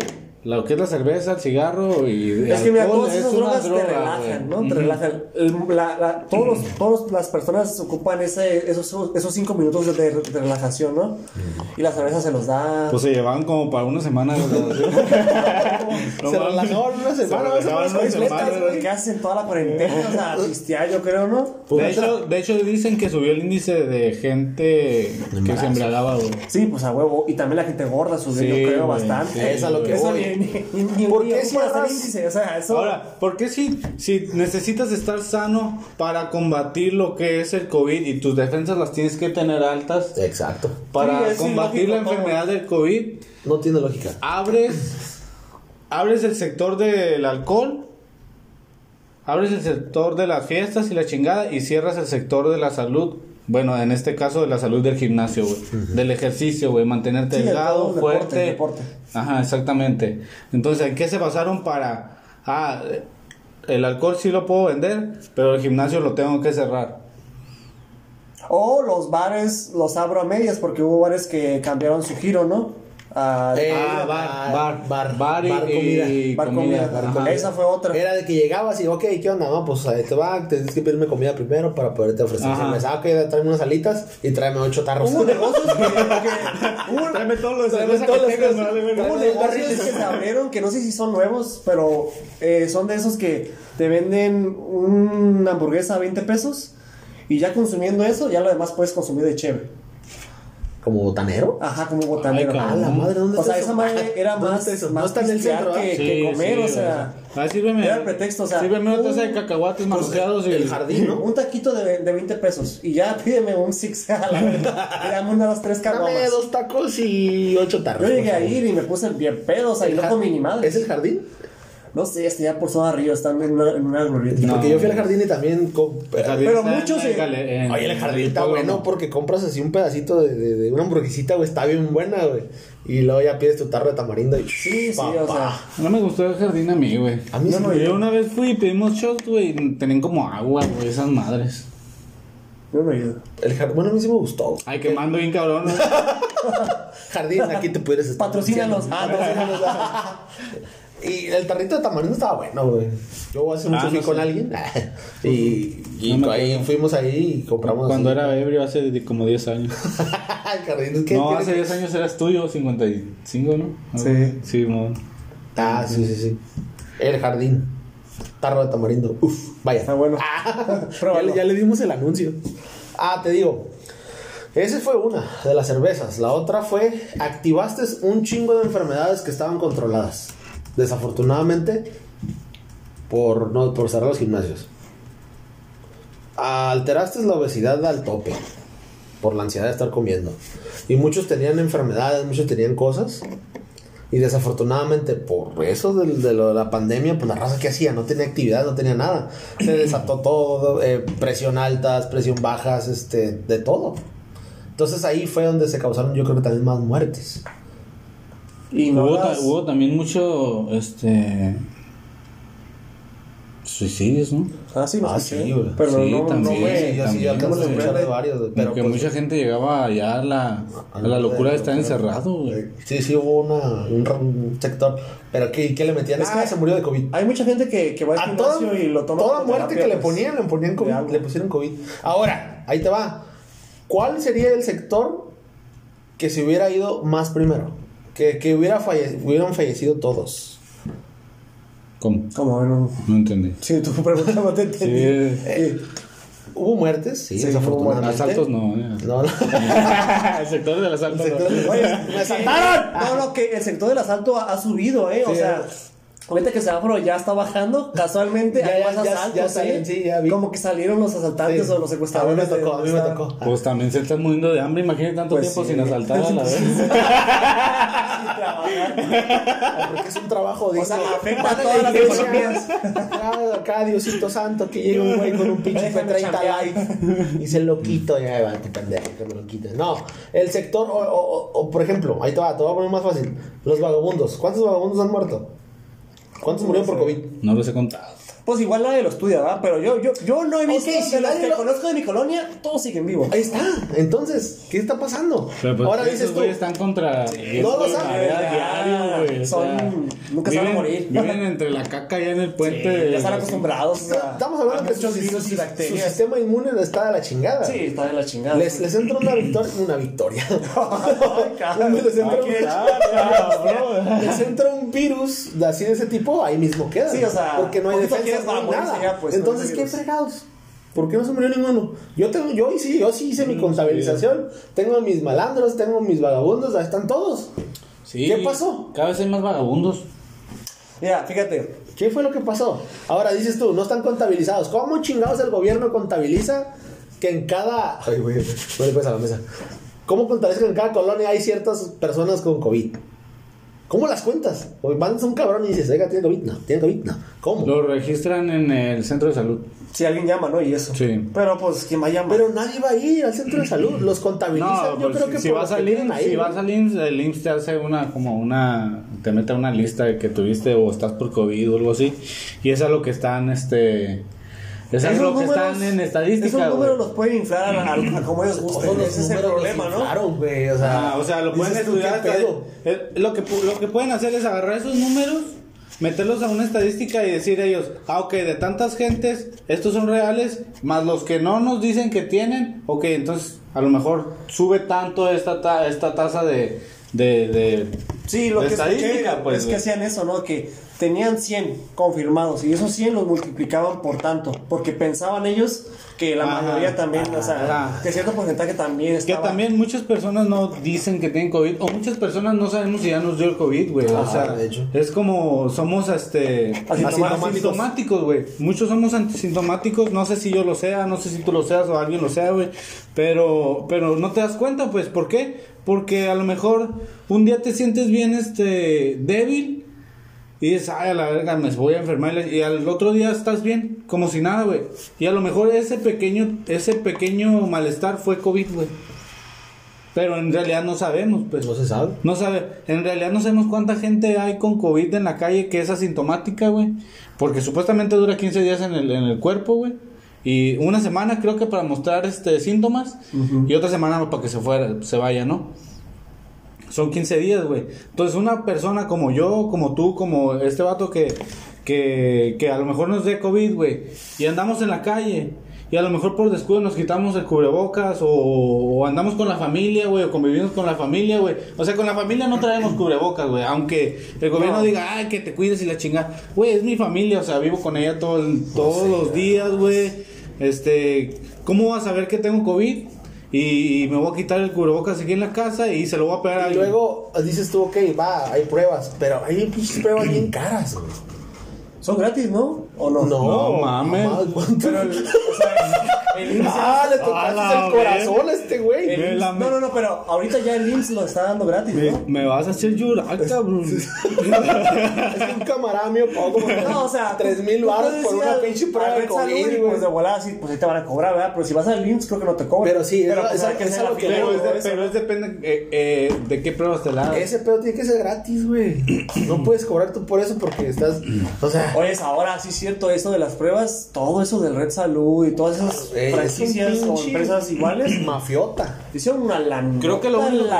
lo que es la cerveza, el cigarro y Es que mira, alcohol todas esas es una drogas te droga, relajan, güey. ¿no? Te relajan. Todas las personas ocupan esos 5 minutos de relajación, ¿no? Y la cerveza se los da. Pues se llevaban como para una semana. Se relajaban una semana, ¿Qué hacen toda la cuarentena? O sea, pistear, yo creo, ¿no? De hecho, dicen que subió el índice de gente que se embriagaba, güey. Sí, pues a huevo. Y también la gente gorda subió, Sí, yo creo, güey, bastante. sí, es a lo que Eso voy. ¿Por ¿Por qué qué si hacer índice? O sea, eso... Ahora, ¿por qué si necesitas estar sano para combatir lo que es el COVID y tus defensas las tienes que tener altas Exacto. para Sí, es combatir la ilógico todo. enfermedad del COVID? No tiene lógica. Abres el sector del alcohol, abres el sector de las fiestas y la chingada y cierras el sector de la salud. Bueno, en este caso de la salud del gimnasio, güey. Del ejercicio, güey. Mantenerte Sí, de delgado, todo, fuerte. deporte. Ajá, exactamente. Entonces, ¿en qué se basaron para... el alcohol sí lo puedo vender, pero el gimnasio lo tengo que cerrar? O los bares los abro a medias porque hubo bares que cambiaron su giro, ¿no? Bar y Bar comida. Ajá. Esa fue otra. Era de que llegabas y, ok, ¿qué onda? No, pues ahí te va, tienes que pedirme comida primero para poderte ofrecer Ajá. cerveza. Ok, tráeme unas alitas y tráeme 8 tarros. Hubo negocios Tráeme todos los Tráeme todos los que- hubo negocios que se abrieron que no sé si son nuevos, pero son de esos que te venden una hamburguesa a 20 pesos y ya consumiendo eso, ya lo demás puedes consumir de chévere. ¿Como botanero? Ajá, como botanero. Ay, A la madre, ¿dónde O está sea, eso? esa madre era ¿Dónde más, está eso? más No está en el pistear centro, ¿verdad? que comer, o sea. Sírveme. Era el pretexto, o sea, Sírveme una taza de cacahuates manoseados y el jardín, ¿no? un taquito de 20 pesos y ya pídeme un six a la verdad. Dame unas 3 Dame caguamas. 2 tacos y 8 tarros. Yo llegué por a favor. ir y me puse bien pedo, o sea, y no comí ni madre. ¿Es el jardín? No sé, ya por zona arriba, están en una glorieta. No. Porque yo fui al jardín y también... Pero muchos se- Oye, el jardín está bueno porque compras así un pedacito de una hamburguesita, güey, está bien buena, güey. Y luego ya pides tu tarro de tamarindo y... Sí, o sea. No me gustó el jardín a mí, güey. A mí sí. Yo una vez fui y pedimos shots, güey, y tenían como agua, güey, esas madres. Yo no he ido. Bueno, a mí sí me gustó. Ay, quemando bien cabrón, ¿no? Jardín, aquí te puedes estar... Patrocínanos. Patrocínanos. Y el tarrito de tamarindo estaba bueno, güey. Yo hace mucho fui no con sé. alguien y No me ahí acuerdo. fuimos ahí y compramos. Cuando así. era ebrio, hace como 10 años. El jardín, ¿qué No, tiene hace que- 10 años eras tuyo, 55, ¿no? Sí. Sí, mon. Ah, sí. El jardín. Tarro de tamarindo. Uf, vaya. Está bueno. Ya le dimos el anuncio. Te digo. Esa fue una de las cervezas. La otra fue, activaste un chingo de enfermedades que estaban controladas. Desafortunadamente, por cerrar los gimnasios. Alteraste la obesidad al tope. Por la ansiedad de estar comiendo. Y muchos tenían enfermedades, muchos tenían cosas. Y desafortunadamente por eso de la pandemia, pues la raza que hacía, no tenía actividad, no tenía nada. Se desató todo, presión altas, presión bajas, de todo. Entonces ahí fue donde se causaron, yo creo que también más muertes. Y no las- Hubo también mucho, suicidios, ¿no? Sí, lo escuché. sí, güey. Pero Sí, no también, fue. Sí, yo también, alcanzo a güey. escuchar de varios, güey, pero Porque pues, mucha gente llegaba ya a la locura de estar encerrado, güey. Sí, hubo un sector. Pero ¿qué le metían? Es que se murió de COVID. Hay mucha gente que va al A toda, gimnasio y lo toma toda como muerte terapia, que le pues. ponían de COVID, algo. le pusieron COVID. Ahora, ahí te va. ¿Cuál sería el sector que se hubiera ido más primero? Que hubieran fallecido todos. ¿Cómo? Como bueno. No entendí. Sí, tu pregunta no te entendí. Sí. ¿Hubo muertes? Sí, Sí, desafortunadamente. Asaltos no. No. El sector del asalto El sector no. del- Oye, ¡Me asaltaron! No, que el sector del asalto ha subido, O Sí, sea, ahorita que semáforo ya está bajando, casualmente Ya, hay ya, más ya, asaltos, ya salen, sí, ya vi. Como que salieron los asaltantes Sí. o los secuestradores. A mí me de- tocó. Pues también se están muriendo de hambre. Imagínate tanto Pues tiempo sí. sin asaltar a la vez. Porque es un trabajo O sea, digno. afecta Van a todas las iglesia. economías. Acá, Diosito Santo, que llega un güey con un pinche Déjame P30 chambear. Lite. Y se lo quito, ya va, tu pendejo, que me lo quites. No, el sector, o por ejemplo, ahí te va a poner más fácil. Los vagabundos. ¿Cuántos vagabundos han muerto? ¿Cuántos murieron por COVID? No los he contado. Pues igual nadie lo estudia, ¿verdad? Pero yo no he visto, Ok, si de los nadie que lo- conozco de mi colonia, todos siguen vivos. Ahí está. Entonces, ¿qué está pasando? Pero pues Ahora esos dices tú. güeyes están contra no lo saben. diario, güey. O Son- sea, nunca se van a morir. Viven entre la caca ya en el puente. Ya están acostumbrados. o sea, Estamos hablando a que su, muchos virus y su bacterias. sistema inmune está de la chingada. Sí, está de la chingada. Les entra una victoria. cabrón. les, entra Cabrón. les entra un virus de así de ese tipo, ahí mismo queda. Sí, o sea, porque no hay poquito defensa, quieres para no hay morirse nada. ya, pues, con Entonces, ese ¿qué virus. fregados? ¿Por qué no se murió ninguno? Yo sí hice mi contabilización. Tengo mis malandros, tengo mis vagabundos, ahí están todos. Sí, ¿Qué pasó? Cada vez hay más vagabundos. Mira, fíjate. ¿Qué fue lo que pasó? Ahora dices tú, no están contabilizados. ¿Cómo chingados el gobierno contabiliza que en cada... Ay, güey, no le puedes a la mesa. ¿Cómo contabiliza que en cada colonia hay ciertas personas con COVID? ¿Cómo las cuentas? O mandas a un cabrón y dices, oiga, ¿tiene COVID? No, ¿tiene COVID? No. ¿Cómo? Lo registran en el centro de salud. Si alguien llama, ¿no? Y eso. Sí. Pero pues, ¿quién va a llamar? Pero nadie va a ir al centro de salud. Los contabilizan. No, Yo pues, creo que si por vas los que al tienen IMSS, ahí, si ¿no? vas al IMSS, el IMSS te hace te mete a una lista de que tuviste o estás por COVID o algo así, y es a lo que están, es Esos algo que números- están en estadística, Esos güey. números los pueden inflar a como ellos gusten. Todos los Ese es el números problema, los ¿no? inflaron, güey. O sea, Lo pueden dices tú, estudiar. ¿qué pedo? Lo que pueden hacer es agarrar esos números, meterlos a una estadística y decir ellos, ok, de tantas gentes, estos son reales, más los que no nos dicen que tienen, ok, entonces a lo mejor sube tanto esta tasa de Sí, lo de que estadística, escuché pues, es que güey. hacían eso, ¿no? Que tenían 100 confirmados y esos 100 los multiplicaban por tanto, porque pensaban ellos que la Ajá, mayoría también, o sea, ajá. que cierto porcentaje también Que estaba... también muchas personas no dicen que tienen COVID, o muchas personas no sabemos si ya nos dio el COVID, güey. O sea, de hecho. es como somos asintomáticos, güey. Muchos somos asintomáticos, no sé si yo lo sea, no sé si tú lo seas o alguien lo sea, güey. Pero no te das cuenta, pues, ¿por qué? Porque a lo mejor un día te sientes bien débil y dices, ay, a la verga, me voy a enfermar, y al otro día estás bien, como si nada, güey. Y a lo mejor ese pequeño malestar fue COVID, güey. Pero en realidad no sabemos, pues. No se sabe. No sabe, en realidad no sabemos cuánta gente hay con COVID en la calle que es asintomática, güey. Porque supuestamente dura 15 días en el cuerpo, güey. Y una semana creo que para mostrar síntomas. Y otra semana para que se vaya, ¿no? Son 15 días, güey. Entonces una persona como yo, como tú, como este vato que a lo mejor nos dé COVID, güey. Y andamos en la calle. Y a lo mejor por descuido nos quitamos el cubrebocas o andamos con la familia, güey, o convivimos con la familia, güey. O sea, con la familia no traemos cubrebocas, güey. Aunque el gobierno diga, ay, que te cuides y la chingada. Güey, es mi familia, o sea, vivo con ella todos los días, güey. ¿Cómo vas a saber que tengo COVID? Y me voy a quitar el cubrebocas aquí en la casa y se lo voy a pegar a Y alguien. luego dices tú, ok, va, hay pruebas. Pero hay pinches pruebas bien caras, güey. Son gratis, ¿no? ¿O no? No, mames. mamá, ¿cuánto? Pero, o sea, el IMSS... Le tocaste la el corazón a este güey. el IMSS no, pero ahorita ya el IMSS lo está dando gratis, ¿no? Me vas a hacer llorar, cabrón. Es que un camarada mío pagó como No, o sea, 3,000 tú baros puedes por ir una al- pinche prueba al de Red Salud COVID, y güey. pues de volada, sí, pues ahí te van a cobrar, ¿verdad? Pero si vas al IMSS, creo que no te cobran. Pero sí, pues, es hay que es hacer algo la que fila, no, güey. Pero depende de qué pruebas te la das. ese pedo tiene que ser gratis, güey. No puedes cobrar tú por eso porque estás, o sea, Oye, ahora sí es cierto eso de las pruebas, todo eso del Red Salud y todas esas es un franquicias o pinche empresas iguales, mafiota. hicieron una lana. Creo que lo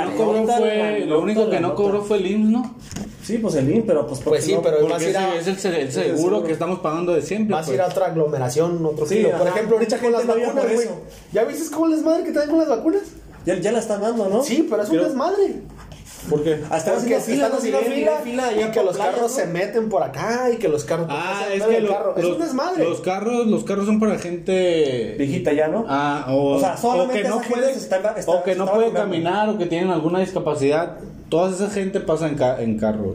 único que no cobró fue el IMSS, ¿no? Sí, pues el IMSS, pero pues... Pues sí, no, pero porque vas a ir a, Es el seguro que estamos pagando de siempre. vas a pues. ir a otra aglomeración, otro Sí, kilo. Por ajá. ejemplo, ahorita Mucha con las gente no iba vacunas, por güey. eso. ¿Ya viste cómo les madre que traen con las vacunas? ya la están dando, ¿no? Sí, pero es un desmadre. ¿Por qué? Hasta Porque están haciendo fila y que los carros se meten. meten por acá y que los carros... Es el que carro. Es un desmadre. los carros son para gente Viejita ya, ¿no? o sea, solamente que no esa gente puede se está o que no está puede vacunando. caminar o que tienen alguna discapacidad. Toda esa gente pasa en carro.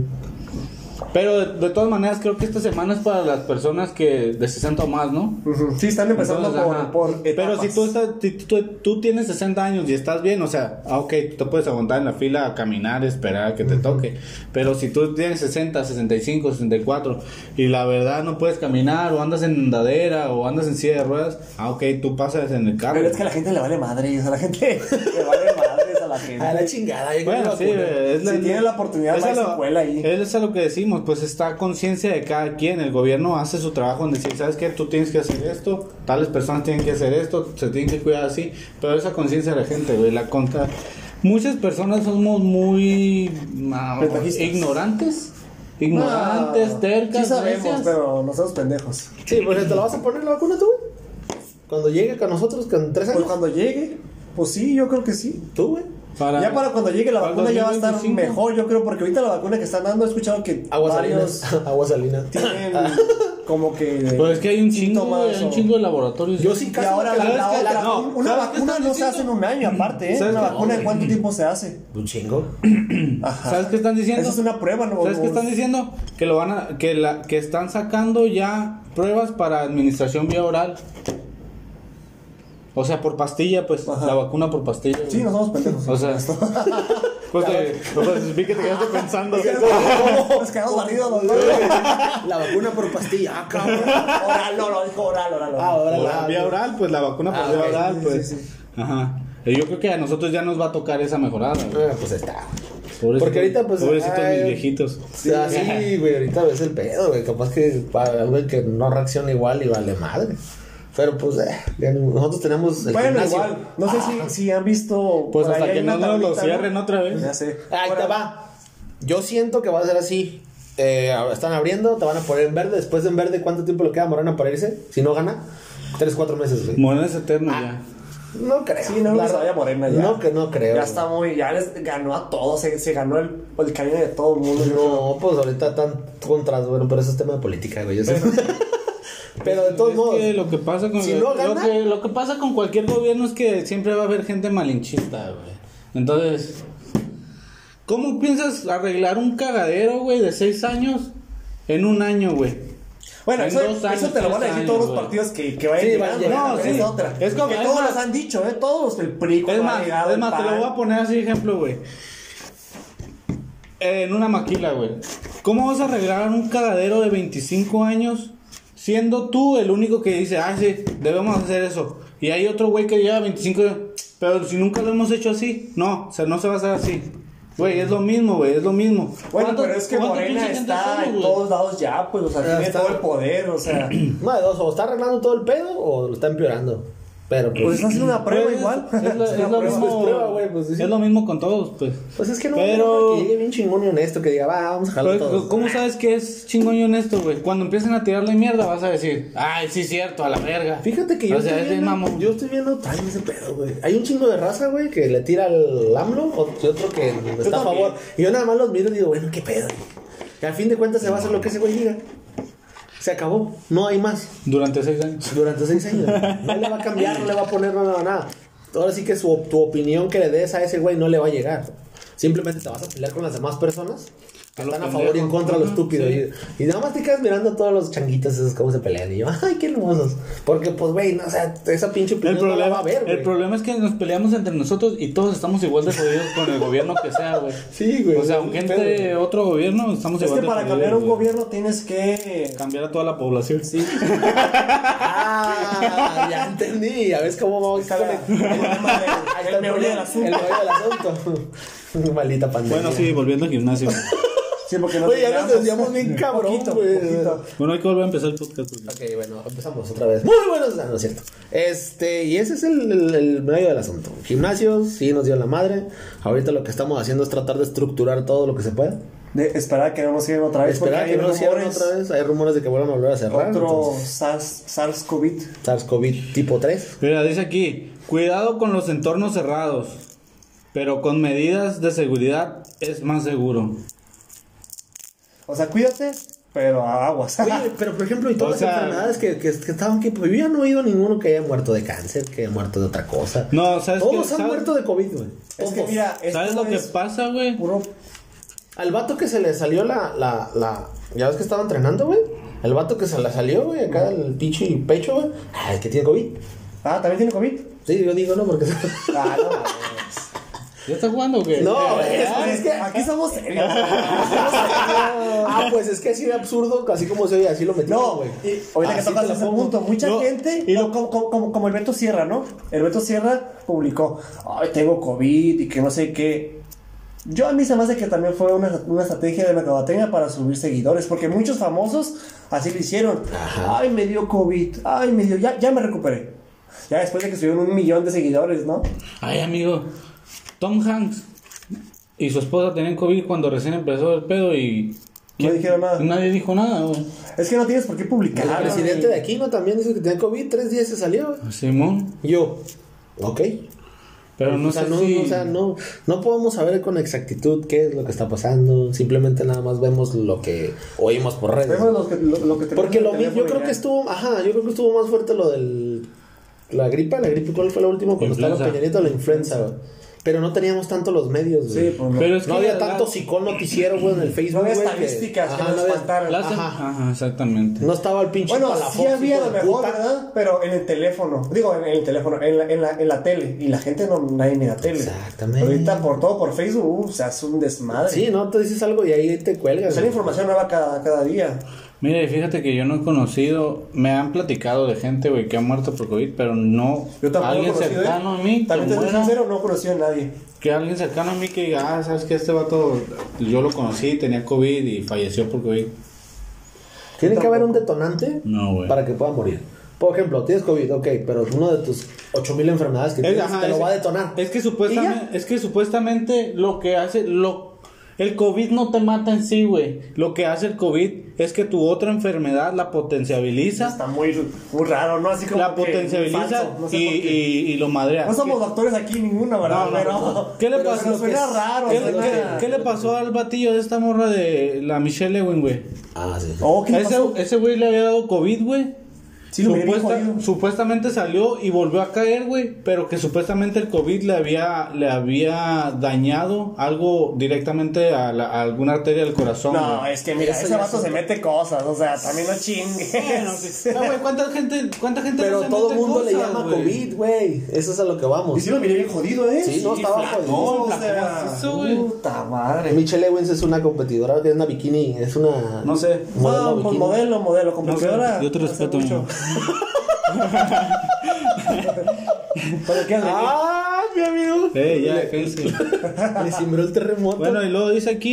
Pero de todas maneras creo que esta semana es para las personas que de 60 o más, ¿no? Ujú. Sí, están empezando Entonces, ajá. por etapas. Pero si tú tienes 60 años y estás bien, o sea, ok, tú puedes aguantar en la fila a caminar, esperar a que te toque. Pero si tú tienes 60, 65, 64 y la verdad no puedes caminar o andas en andadera o andas en silla de ruedas, ok, tú pasas en el carro. Pero es que a la gente le vale madre, o sea, a la gente le vale madre, a la gente. A la chingada. Bueno, sí, Si tiene la oportunidad, es va a y se lo- cuela ahí. Es a lo que decimos, pues está conciencia de cada quien. El gobierno hace su trabajo en decir, ¿sabes qué? Tú tienes que hacer esto, tales personas tienen que hacer esto, se tienen que cuidar así. Pero esa conciencia de la gente, güey, la contra. Muchas personas somos muy Ventajistas. ignorantes, tercas, Sí sabemos, necias. pero no somos pendejos. Sí, pues ¿te la vas a poner la vacuna tú, güey? Cuando llegue con nosotros, con 3 años. Pues cuando llegue, pues sí, yo creo que sí. ¿Tú, güey? Ya para cuando llegue la para vacuna ya va a estar 2025. mejor, yo creo, porque ahorita la vacuna que están dando, he escuchado que Agua varios salina. Agua salina. tienen como que... Pues es que hay un chingo, síntomas güey, hay un o- chingo de laboratorios. Yo sí Y casi ahora me quedo- la ¿sabes qué? otra, No, una ¿sabes qué vacuna están no se hace diciendo? en un año, aparte, ¿eh? ¿Sabes Una qué? vacuna, ¿en cuánto tiempo se hace? Un chingo. Ajá. ¿Sabes qué están diciendo? Esa es una prueba, ¿no? ¿Sabes qué están diciendo? Que lo van a, que están sacando ya pruebas para administración vía oral. O sea, por pastilla, pues, Ajá. la vacuna por pastilla. Sí, no somos pendejos. O sea, pues vi que te quedaste pensando. Nos quedamos barridos los dos. La vacuna por pastilla. Ah, cabrón. Oral, no, lo dijo oral. Ah, ahora Por vía oral, pues la vacuna por Ah, vía ok. oral, Sí, pues. sí, sí. Ajá. Y yo creo que a nosotros ya nos va a tocar esa mejorada, güey. Pues está. Pobrecitos- Porque ahorita, pues, Pobrecitos ay, mis viejitos. Sí, güey, ahorita ves el pedo, güey. Capaz que para algo que no reacciona igual y vale madre. Pero pues, ya nosotros tenemos el Bueno, gimnasio. igual, no sé si han visto. Pues por ahí hasta hay que una no nos lo tablita, cierren ¿no? otra vez. Ya sé. Ahí te va. Yo siento que va a ser así. Están abriendo, te van a poner en verde. Después de en verde, ¿cuánto tiempo le queda a Morena para irse? Si no gana, 3-4 meses, güey. Morena es eterno ya. No creo. Sí, no, se vaya Morena ya. No, que no creo. Ya está muy. Ya les ganó a todos. Se ganó el cariño de todo el mundo. No, pues ahorita están contras, bueno, pero eso es tema de política, güey. Yo sé. Pero de todos Es modos. que lo que pasa con si no gana- lo que pasa con cualquier gobierno es que siempre va a haber gente malinchista, güey. Entonces, ¿cómo piensas arreglar un cagadero, güey, de 6 años en un año, güey? Bueno, En eso 2 años, te lo van a 3 decir todos los años, partidos que vayan Sí, llegando. van llegando, No, sí. es otra. Es como- que es todos más- los han dicho, todos. El PRI, Es ha más, llegado, te el lo PAN. voy a poner así ejemplo, güey. En una maquila, güey. ¿Cómo vas a arreglar un cagadero de 25 años siendo tú el único que dice, sí, debemos hacer eso? Y hay otro güey que lleva 25 años, pero si nunca lo hemos hecho así. No, o sea, no se va a hacer así. Güey, es lo mismo, güey, es lo mismo. Bueno, ¿Cuántos- pero es que cuántos Morena pinche gente está somos, en güey? todos lados ya, pues, o sea, Ya tiene está. todo el poder, o sea. No, de dos, o está arreglando todo el pedo o lo está empeorando. Pero Pues pues. está haciendo una prueba Pues, igual. Es lo, Es es una lo prueba. mismo, prueba, güey, pues, sí. es lo mismo con todos, pues. Pues es que no, Pero- que llegue bien chingón y honesto, que diga, vamos a jalar Pero, todos. ¿cómo sabes que es chingón y honesto, güey? Cuando empiecen a tirarle mierda vas a decir, ay, sí, cierto, a la verga. Fíjate que yo, O sea, estoy es bien viendo, mamón. yo estoy viendo también ese pedo, güey. Hay un chingo de raza, güey, que le tira al AMLO y otro que está a también. favor. Y yo nada más los miro y digo, bueno, qué pedo. Que al fin de cuentas se va a hacer lo que ese güey diga. Se acabó, no hay más. Durante 6 años. Durante 6 años. No le va a cambiar, no le va a poner nada. Ahora sí que tu opinión que le des a ese güey no le va a llegar. Simplemente te vas a pelear con las demás personas que A lo están a pendejo. favor y en contra de lo Ajá, estúpido. sí. Y nada más te quedas mirando a todos los changuitos esos cómo se pelean. Y yo, ay, qué hermosos. Porque, pues, güey, no, o sea, esa pinche opinión El no la problema, va a ver, güey. el problema es que nos peleamos entre nosotros y todos estamos igual de jodidos con el gobierno que sea, güey. Sí, güey. O sea, aunque entre otro gobierno, estamos Es igual que de para jodidos, cambiar un güey. gobierno tienes que. Cambiar a toda la población. Sí. Ah, ya entendí. Ya ves cómo vamos Está la- el meollo del asunto. El meollo del asunto. Maldita pandemia. Bueno, sí, volviendo al gimnasio. Sí, porque no Güey, ya nos desviamos bien cabrón, Poquito, güey. poquito. Bueno, hay que volver a empezar el podcast. Porque... Ok, bueno, empezamos otra vez. Muy buenos, no es cierto. Y ese es el medio del asunto. Gimnasios, sí nos dio la madre. Ahorita lo que estamos haciendo es tratar de estructurar todo lo que se pueda. De esperar que no nos cierren otra vez. Esperar porque que hay no cierren rumores, otra vez. Hay rumores de que vuelvan a volver a cerrar. Otro entonces, SARS-CoV. SARS-CoV tipo 3. Mira, dice aquí, cuidado con los entornos cerrados, pero con medidas de seguridad es más seguro. O sea, cuídate, pero a aguas. Oye, pero por ejemplo, y todas O sea, las enfermedades que estaban, que pues, yo ya no he oído ninguno que haya muerto de cáncer, que haya muerto de otra cosa. No, ¿sabes Todos qué? han muerto de COVID, güey. Es que Todos. mira, ¿Sabes esto lo que es pasa, güey? puro. Al vato que se le salió ya ves que estaba entrenando, güey. El vato que se le salió, güey, acá el pinche pecho, güey. Es que tiene COVID. Ah, ¿también tiene COVID? Sí, yo digo no, porque. Ah, no. ¿Ya está jugando o qué? No, es que Aquí somos serios. pues es que así de absurdo, así como se oye, así lo metimos, No, güey. y ahorita que Así tocas te lo ese pongo. punto, mucha gente, como el Beto Sierra, ¿no? El Beto Sierra publicó, ay, tengo COVID y que no sé qué. Yo a mí se me hace que también fue una estrategia de mercadotecnia para subir seguidores, porque muchos famosos así lo hicieron. Ajá. Ay, me dio COVID, ay, me dio, ya me recuperé. Ya después de que subieron 1 millón de seguidores, ¿no? Ay, amigo, Tom Hanks y su esposa tenían COVID cuando recién empezó el pedo y... No dijeron nada. Nadie dijo nada, güey. Es que no tienes por qué publicar. El presidente de aquí, ¿no? También dice que tenía COVID, 3 días se salió. Simón. Yo, ok. Pero no o sea, sé si... no podemos saber con exactitud qué es lo que está pasando. Simplemente nada más vemos lo que oímos por redes. Vemos lo que tenemos Porque en lo el mismo, yo teléfono creo ya. que estuvo más fuerte lo del... La gripe, ¿cuál fue la última? Cuando estaba Influenza. Peña Nieto, la influenza, güey. Pero no teníamos tanto los medios, güey. Sí, pues no. Pero es que No había la- tanto psicón noticiero, güey, en el Facebook, No había güey, estadísticas que ajá, nos no había- espantaran. Ajá, exactamente. No estaba el pinche Bueno, Palafox, sí había hijo a lo de mejor, puta. ¿verdad? Pero en el teléfono. Digo, en el teléfono, en la tele. Y la gente nadie mira tele. Exactamente. Ahorita por todo, por Facebook, se hace un desmadre. Sí, no, tú dices algo y ahí te cuelgas. Sale información nueva cada día. Mire, fíjate que yo no he conocido, me han platicado de gente, güey, que ha muerto por COVID, pero no Yo tampoco alguien he conocido, cercano a mí, También te que soy muera, sincero, no conocí a nadie. que alguien cercano a mí que diga, ah, sabes que este vato, yo lo conocí, tenía COVID y falleció por COVID. Tiene que haber un detonante No, güey. para que pueda morir. Por ejemplo, tienes COVID, ok, pero uno de tus 8000 enfermedades que tienes te lo va a detonar. Es que ¿Y supuestamente lo que hace, el COVID no te mata en sí, güey. Lo que hace el COVID es que tu otra enfermedad la potencializa, Está muy raro, ¿no? Así como la que potencializa falso, no sé por qué. y lo madrea. No somos doctores aquí ninguno, ¿verdad? No, no, pero, no. ¿Qué le pero pasó? suena raro. ¿Qué le pasó al batillo de esta morra de la Michelle Lewin, güey? Ah, sí. Oh, ¿qué le pasó? Ese güey le había dado COVID, güey. Sí, lo miré bien jodido. Supuestamente salió y volvió a caer, güey, pero que supuestamente el COVID le había dañado algo directamente a alguna arteria del corazón. No, güey. es que mira, Eso ese ya vato es se mete cosas, o sea, también no chingues. Bueno, sí. Ah, güey, ¿cuánta gente Pero no se todo el mete mundo le cosas, llama güey? COVID, güey. Eso es a lo que vamos. Y sí lo miré bien jodido, ¿eh? Sí, no, estaba flaco, jodido. o Flaco, sea, eso, güey. puta madre. Michelle Owens es una competidora, es una bikini, es una... No sé. modelo No, pues bikini. modelo, competidora. yo te hace respeto mucho. Pero ¿qué hace? ¡Ah, mi amigo! Ya, cállense. Le simbró el terremoto. Bueno, y luego dice aquí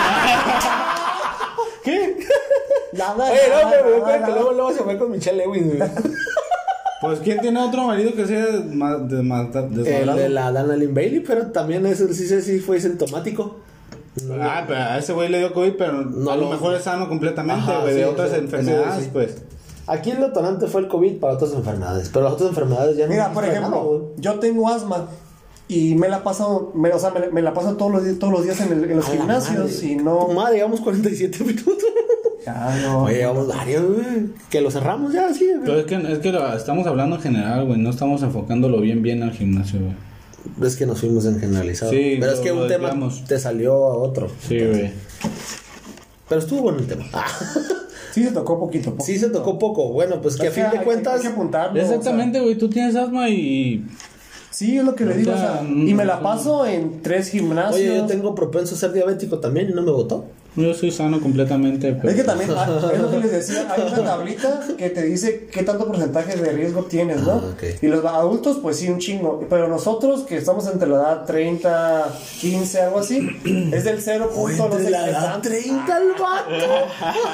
¿Qué? Nada, Oye, no, nada, pero nada, que nada. luego se fue con Michelle Owens, güey. pues ¿quién tiene otro marido que sea El desmadrado? de la Dana Lynn Bailey, pero también eso sí fue sintomático. Ah, pero a ese güey le dio COVID, pero No a lo lo- mejor es sano completamente, Ajá, güey, sí, de otras o sea, enfermedades, eso sí. pues. Aquí el detonante fue el COVID para otras enfermedades, pero las otras enfermedades ya no. Mira, por fue ejemplo, nada, güey. yo tengo asma y me la paso, me la paso todos los días en los A la gimnasios madre. y no. Madre, llevamos 47 minutos. Ya, no. Oye, llevamos varios, güey. Que lo cerramos ya, sí. Pero es que estamos hablando en general, güey, no estamos enfocándolo bien al gimnasio, güey. Es que nos fuimos en generalizado. Sí, pero es que lo un tema desviamos. te salió a otro. Sí, güey. Pero estuvo bueno el tema. Sí se tocó poquito. Sí se tocó poco. Bueno, pues que a fin de cuentas. Hay que apuntarlo. Exactamente, güey, tú tienes asma y... Sí, es lo que le digo, o sea, y me la paso en 3 gimnasios. Oye, yo tengo propenso a ser diabético también y no me votó. Yo soy sano completamente, pero... Es que también, es lo que les decía, hay una tablita que te dice qué tanto porcentaje de riesgo tienes, ¿no? Ah, ok. Y los adultos, pues sí, un chingo. Pero nosotros, que estamos entre la edad 30, 15, algo así, es del 0. no sé qué tanto. 30 al vato.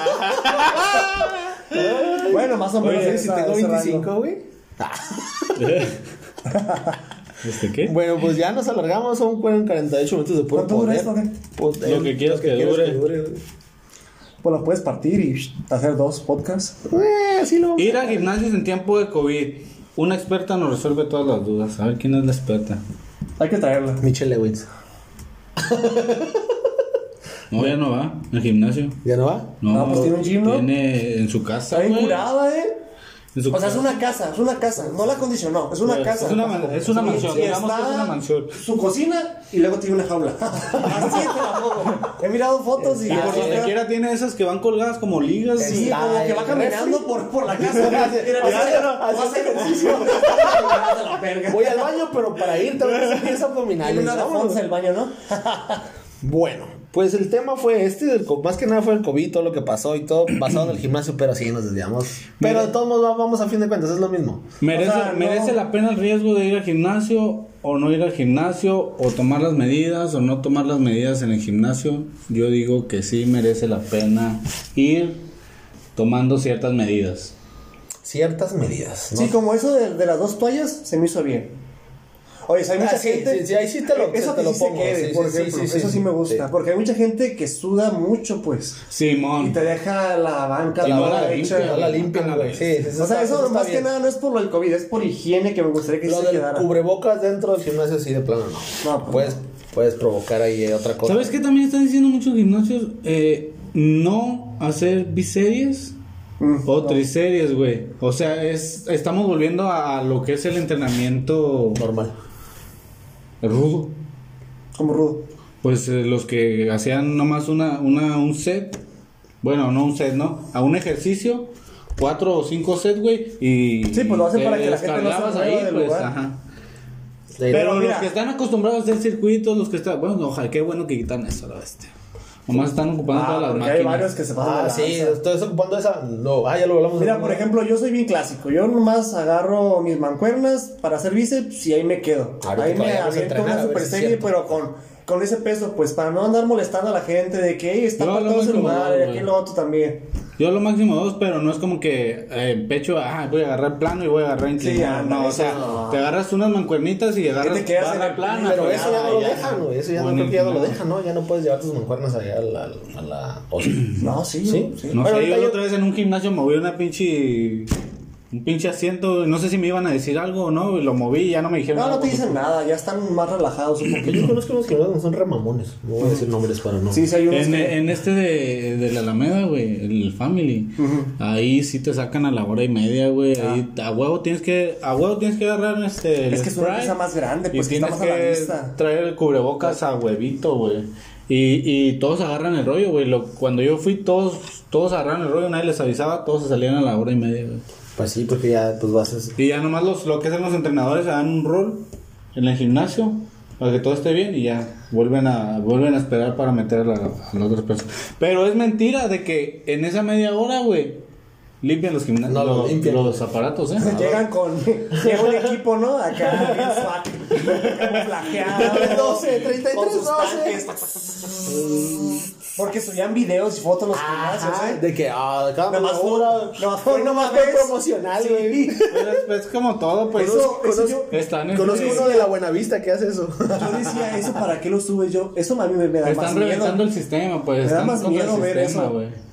Bueno, más o menos. Oye, si tengo 25, güey. ¿Qué? Bueno, pues ya nos alargamos, son 48 minutos de puro ¿Cuánto dura poder. esto, qué? Pues, Lo que quieras que dure. güey. Pues lo puedes partir y hacer 2 podcasts. Así lo vamos Ir a gimnasios en tiempo de COVID. Una experta nos resuelve todas las dudas. A ver quién es la experta. Hay que traerla. Michelle Owens. No, ya no va al gimnasio. ¿Ya no va? No, pues tiene un gym, ¿no? Tiene en su casa, Está bien güey. curada, O sea, es una casa, no la acondicionó, es una casa. Es una mansión, Sí, digamos que es una mansión. Su cocina y luego tiene una jaula. Así te la pongo. He mirado fotos y Por donde quiera tiene esas que van colgadas como ligas. Sí, como que va caminando por la casa. Hace ejercicio. Voy al baño, pero para ir tengo que hacer 10 abdominales. Tiene una Vámonos. Alfonso el baño, ¿no? Bueno, pues el tema fue más que nada fue el COVID, todo lo que pasó y todo basado en el gimnasio, pero sí nos desviamos. Pero de todos modos vamos a fin de cuentas, es lo mismo. ¿Merece la pena el riesgo de ir al gimnasio o no ir al gimnasio o tomar las medidas o no tomar las medidas en el gimnasio? Yo digo que sí merece la pena ir tomando ciertas medidas. Ciertas medidas, ¿no? Sí, como eso de las 2 toallas se me hizo bien. Oye, hay mucha gente. Sí, ahí sí te lo eso te lo sí pongo. se quede, Sí, por sí, ejemplo. sí, Eso sí me gusta. sí. Porque hay mucha gente que suda mucho, pues. Simón. Y te deja la banca, Y la no hora la hecha. limpia, No la limpian, güey. Sí, O sea, eso está más que bien. nada no es por lo del COVID, es por higiene que me gustaría que Lo se del quedara. cubrebocas dentro del gimnasio sí de plano no. No, pues Puedes provocar ahí otra cosa. ¿Sabes qué también están diciendo muchos gimnasios? No hacer biseries o triseries, güey. O sea, estamos volviendo a lo que es el entrenamiento Normal. rudo. Como rudo. Pues los que hacían nomás un set, bueno, no un set, ¿no? A un ejercicio, 4 o 5 sets, güey, y Sí, pues lo hacen para que la gente no se descargabas mueva del lugar. ajá. La idea- Pero mira. los que están acostumbrados a hacer circuitos, los que están, bueno, ojalá, qué bueno que quitan eso, la bestia. Nomás están ocupando todas las Porque máquinas. hay varios que se pasan de sí, lanza. estoy ocupando esa. No, ya lo hablamos. Mira, por ejemplo, yo soy bien clásico. Yo nomás agarro mis mancuernas para hacer bíceps y ahí me quedo. Ahorita Ahí me vayamos a aviento entrenar, a una ver super si es serie, cierto. pero con ese peso, pues para no andar molestando a la gente de que "Ey, está Yo para lo todo ese máximo lugar dos, y aquí güey. lo otro también". Yo lo máximo 2, pero no es como que pecho, voy a agarrar plano y voy a agarrar inclinado. Sí, no, o eso sea, no. te agarras unas mancuernitas y agarras te quedas en barra el- plana. Pero pues, eso ya no lo ya. dejan, güey. Eso ya no Bueno, creo que ya no lo no. dejan, ¿no? Ya no puedes llevar tus mancuernas allá a la OSI. No, sí, ¿Sí? sí. No Pero sé, ahorita yo la yo- otra vez en un gimnasio moví un pinche asiento, no sé si me iban a decir algo o no, y lo moví y ya no me dijeron No, nada. no te dicen nada, ya están más relajados un poquito. Yo conozco unos que no son remamones. No voy a decir nombres para no. Sí, sí, hay unos En, que- en este de la Alameda, güey, el Family, ahí sí te sacan a la hora y media, güey. Ahí a huevo tienes que agarrar el Es que es una spray, empresa más grande, y pues que está tienes más a la que vista. traer el cubrebocas a huevito, güey. Y todos agarran el rollo, güey. Cuando yo fui, todos agarran el rollo, nadie les avisaba, todos se salían a la hora y media, güey. Pues sí, porque ya pues vas a... Y ya nomás lo que hacen los entrenadores se dan un rol en el gimnasio para que todo esté bien y ya vuelven a esperar para meter a las otras personas. Pero es mentira de que en esa media hora, güey, limpian los gimnasios, No, lo limpian. los aparatos, ¿eh? Llegan llega un equipo, ¿no? Acá, bien swag, camuflajeado, 12, 33, con sus 12. tanques. Porque subían videos y fotos los gimnasios, Ajá, ¿eh? de que cada Nomás hora. fue Nomás fue promocional, güey. Pues es como todo, pues. Eso yo- están Conozco uno de la Buenavista que hace eso. Yo decía, ¿eso para qué lo subes yo? Eso a mí me da más Están miedo. reventando el sistema, pues. Me da Están más contra el miedo ver sistema, eso. güey.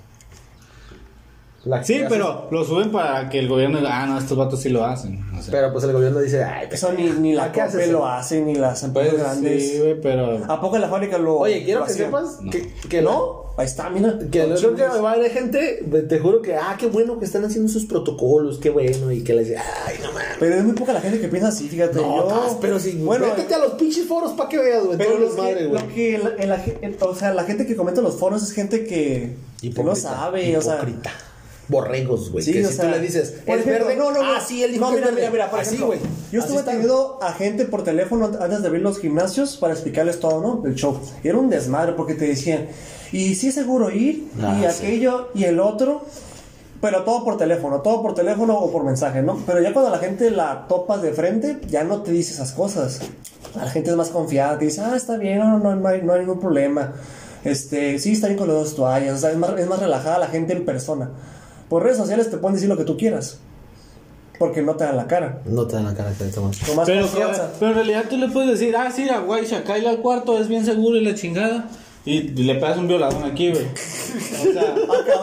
Sí, pero lo suben para que el gobierno diga, no, estos vatos sí lo hacen. O sea, Pero pues el gobierno dice, ay, Eso ni la ¿qué haces? COPE lo hace, ni las empresas pues grandes. sí, güey, pero. ¿A poco en la fábrica lo Oye, quiero lo que hacían? sepas No. que ¿No? Ahí está, mira. Que Los creo que chingues. va a haber gente, te juro que, qué bueno que están haciendo sus protocolos, qué bueno, y que les dice, ay, no mames. Pero es muy poca la gente que piensa así, fíjate. No, yo- pero si, bueno, métete a los pinches foros para que veas, güey, pero todo lo es madre, que, güey. lo que o sea, la gente que comenta en los foros es gente que no Hipócrita, sabe, o sea. hipócrita. Borregos, güey. Sí, que o si sea, tú le dices, por es ejemplo, verde. no, Sí, él dijo no, que es mira, verde. mira, por Así, ejemplo, güey. yo Así estuve está. atendiendo a gente por teléfono antes de abrir los gimnasios para explicarles todo, ¿no? El show. Y era un desmadre porque te decían, y sí es seguro ir, y sí. aquello, y el otro, pero todo por teléfono o por mensaje, ¿no? Pero ya cuando la gente la topas de frente, ya no te dice esas cosas. La gente es más confiada, te dice, está bien, no hay ningún problema. Sí, está bien con las 2 toallas, o sea, es más relajada la gente en persona. Por redes sociales te pueden decir lo que tú quieras, porque no te dan la cara. No te dan la cara que te tomas. Con más confianza. Pero en realidad tú le puedes decir, sí, la guay, Shakaila al cuarto es bien seguro y la chingada. Y le pegas un violadón aquí, güey. O sea,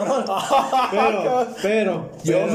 Cabrón. pero.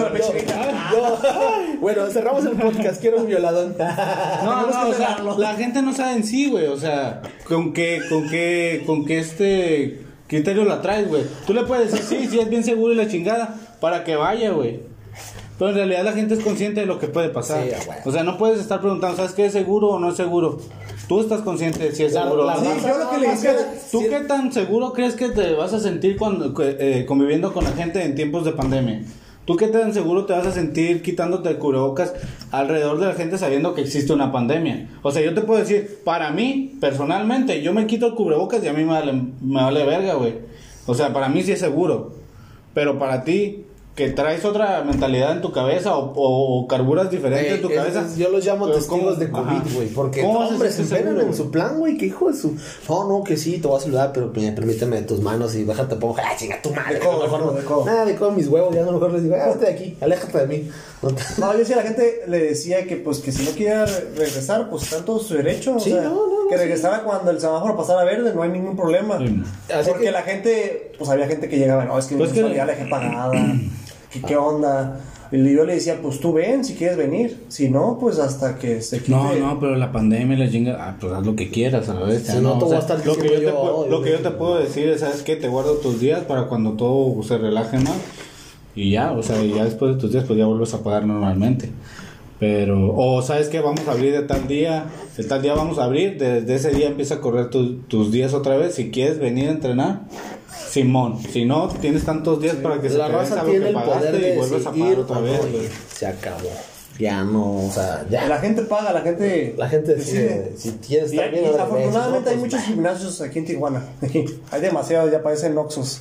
Bueno, cerramos el podcast, quiero un violadón. No, o sea, la gente no sabe en sí, güey. O sea, con qué este criterio la traes, güey. Tú le puedes decir, sí, es bien seguro y la chingada, para que vaya, güey. Pero en realidad la gente es consciente de lo que puede pasar. Sí, bueno. O sea, no puedes estar preguntando, ¿sabes qué es seguro o no es seguro? Tú estás consciente de si es seguro. la Sí, raza yo lo que le más decía, ¿Tú qué tan seguro crees que te vas a sentir cuando conviviendo con la gente en tiempos de pandemia? ¿Tú qué tan seguro te vas a sentir quitándote el cubrebocas alrededor de la gente sabiendo que existe una pandemia? O sea, yo te puedo decir, para mí, personalmente, yo me quito el cubrebocas y a mí me vale verga, güey. O sea, para mí sí es seguro. Pero para ti, que traes otra mentalidad en tu cabeza o carburas diferentes en tu cabeza. Yo los llamo Pero testigos ¿cómo? de COVID, Ajá. güey. Porque ¿Cómo vas a hombres se sentir empeñan seguro, en su güey? plan, güey. Que hijo de su. No, que sí, te voy a saludar, pero permíteme tus manos y déjate pongo. ¡Ah, chinga tu madre! De codo, Mejor no. de codo. Nada, de codo mis huevos. Ya no mejor les digo, vete de aquí, aléjate de mí. No te- No, yo sí a la gente le decía que pues que si no quiere regresar, pues está en todo su derecho. Sí, o sea, no, que regresara cuando el semáforo pasara verde, no hay ningún problema. Sí. Así Porque que- la gente, pues había gente que llegaba, no, es que Pues mi que- mensualidad la dejé pagada. ¿Qué onda? Y yo le decía, pues tú ven si quieres venir. Si no, pues hasta que se quite. No, pero la pandemia y la chinga, pues haz lo que quieras a la vez. Si no, te voy a estar lo que diciendo yo te yo, puedo- "Ay, lo que yo güey". te puedo decir es, ¿sabes qué? Te guardo tus días para cuando todo se relaje más. Y ya, o sea, y ya después de tus días, pues ya vuelves a pagar normalmente. Pero, o ¿sabes qué? Vamos a abrir de tal día vamos a abrir, desde ese día empieza a correr tus días otra vez. Si quieres venir a entrenar, Simón. Si no, tienes tantos días para que se La te raza vence lo tiene que el pagaste poder de y vuelves a pagar decidir otra o vez, no, güey. y se acabó. Ya no, o sea, ya. La gente paga, la gente decide si quieres Y, estar bien y o no, afortunadamente pues, hay muchos gimnasios aquí en Tijuana. Hay demasiados, ya parecen Oxxos.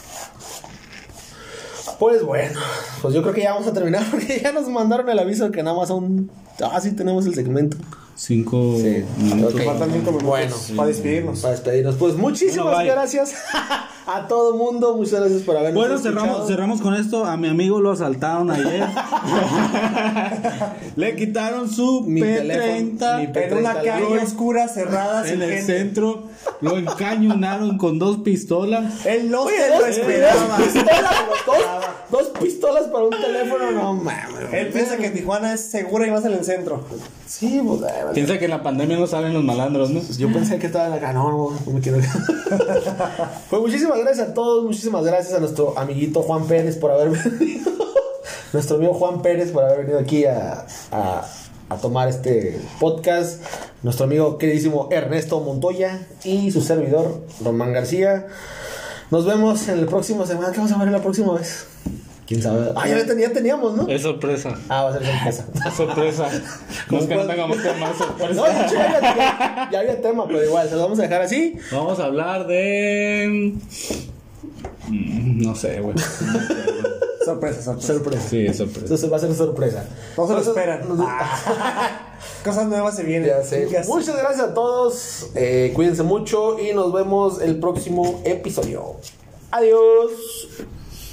Pues bueno, pues yo creo que ya vamos a terminar porque ya nos mandaron el aviso de que nada más son. Ah, sí, tenemos el segmento. 5 Sí, minutos. ok. Faltan 5 minutos Bueno, para despedirnos. Para despedirnos, pues muchísimas Bueno, bye. gracias a todo mundo. Muchas gracias por habernos Bueno, escuchado. cerramos con esto. A mi amigo lo asaltaron ayer. Le quitaron su Mi P30 teléfono, mi En una P30 calle oscura, cerrada, sin en el gente. centro. Lo encañonaron con 2 pistolas. Él no Oye, se lo esperaba. Dos pistolas para un teléfono, no mames. Él piensa que Tijuana es segura y más en el centro. Sí, pues, Piensa que en la pandemia no salen los malandros, ¿no? yo pensé que estaba acá, no me quiero. Pues muchísimas gracias a todos, muchísimas gracias a nuestro amiguito Juan Pérez por haber venido. Nuestro amigo Juan Pérez por haber venido aquí a tomar este podcast. Nuestro amigo queridísimo Ernesto Montoya y su servidor Román García. Nos vemos en el próximo semana. ¿Qué vamos a ver la próxima vez? ¿Quién sabe? Ah, ya teníamos, ¿no? Es sorpresa. Ah, va a ser sorpresa. Es sorpresa. No es que no tengamos tema, es sorpresa. No, de hecho, ya había tema, pero igual, se lo vamos a dejar así. Vamos a hablar de. No sé, güey. Sorpresa. Sorpresa. Sí, es sorpresa. Entonces va a ser sorpresa. No se lo Entonces, esperan. Cosas nuevas se vienen. Ya sé. Muchas gracias a todos. Cuídense mucho y nos vemos el próximo episodio. Adiós.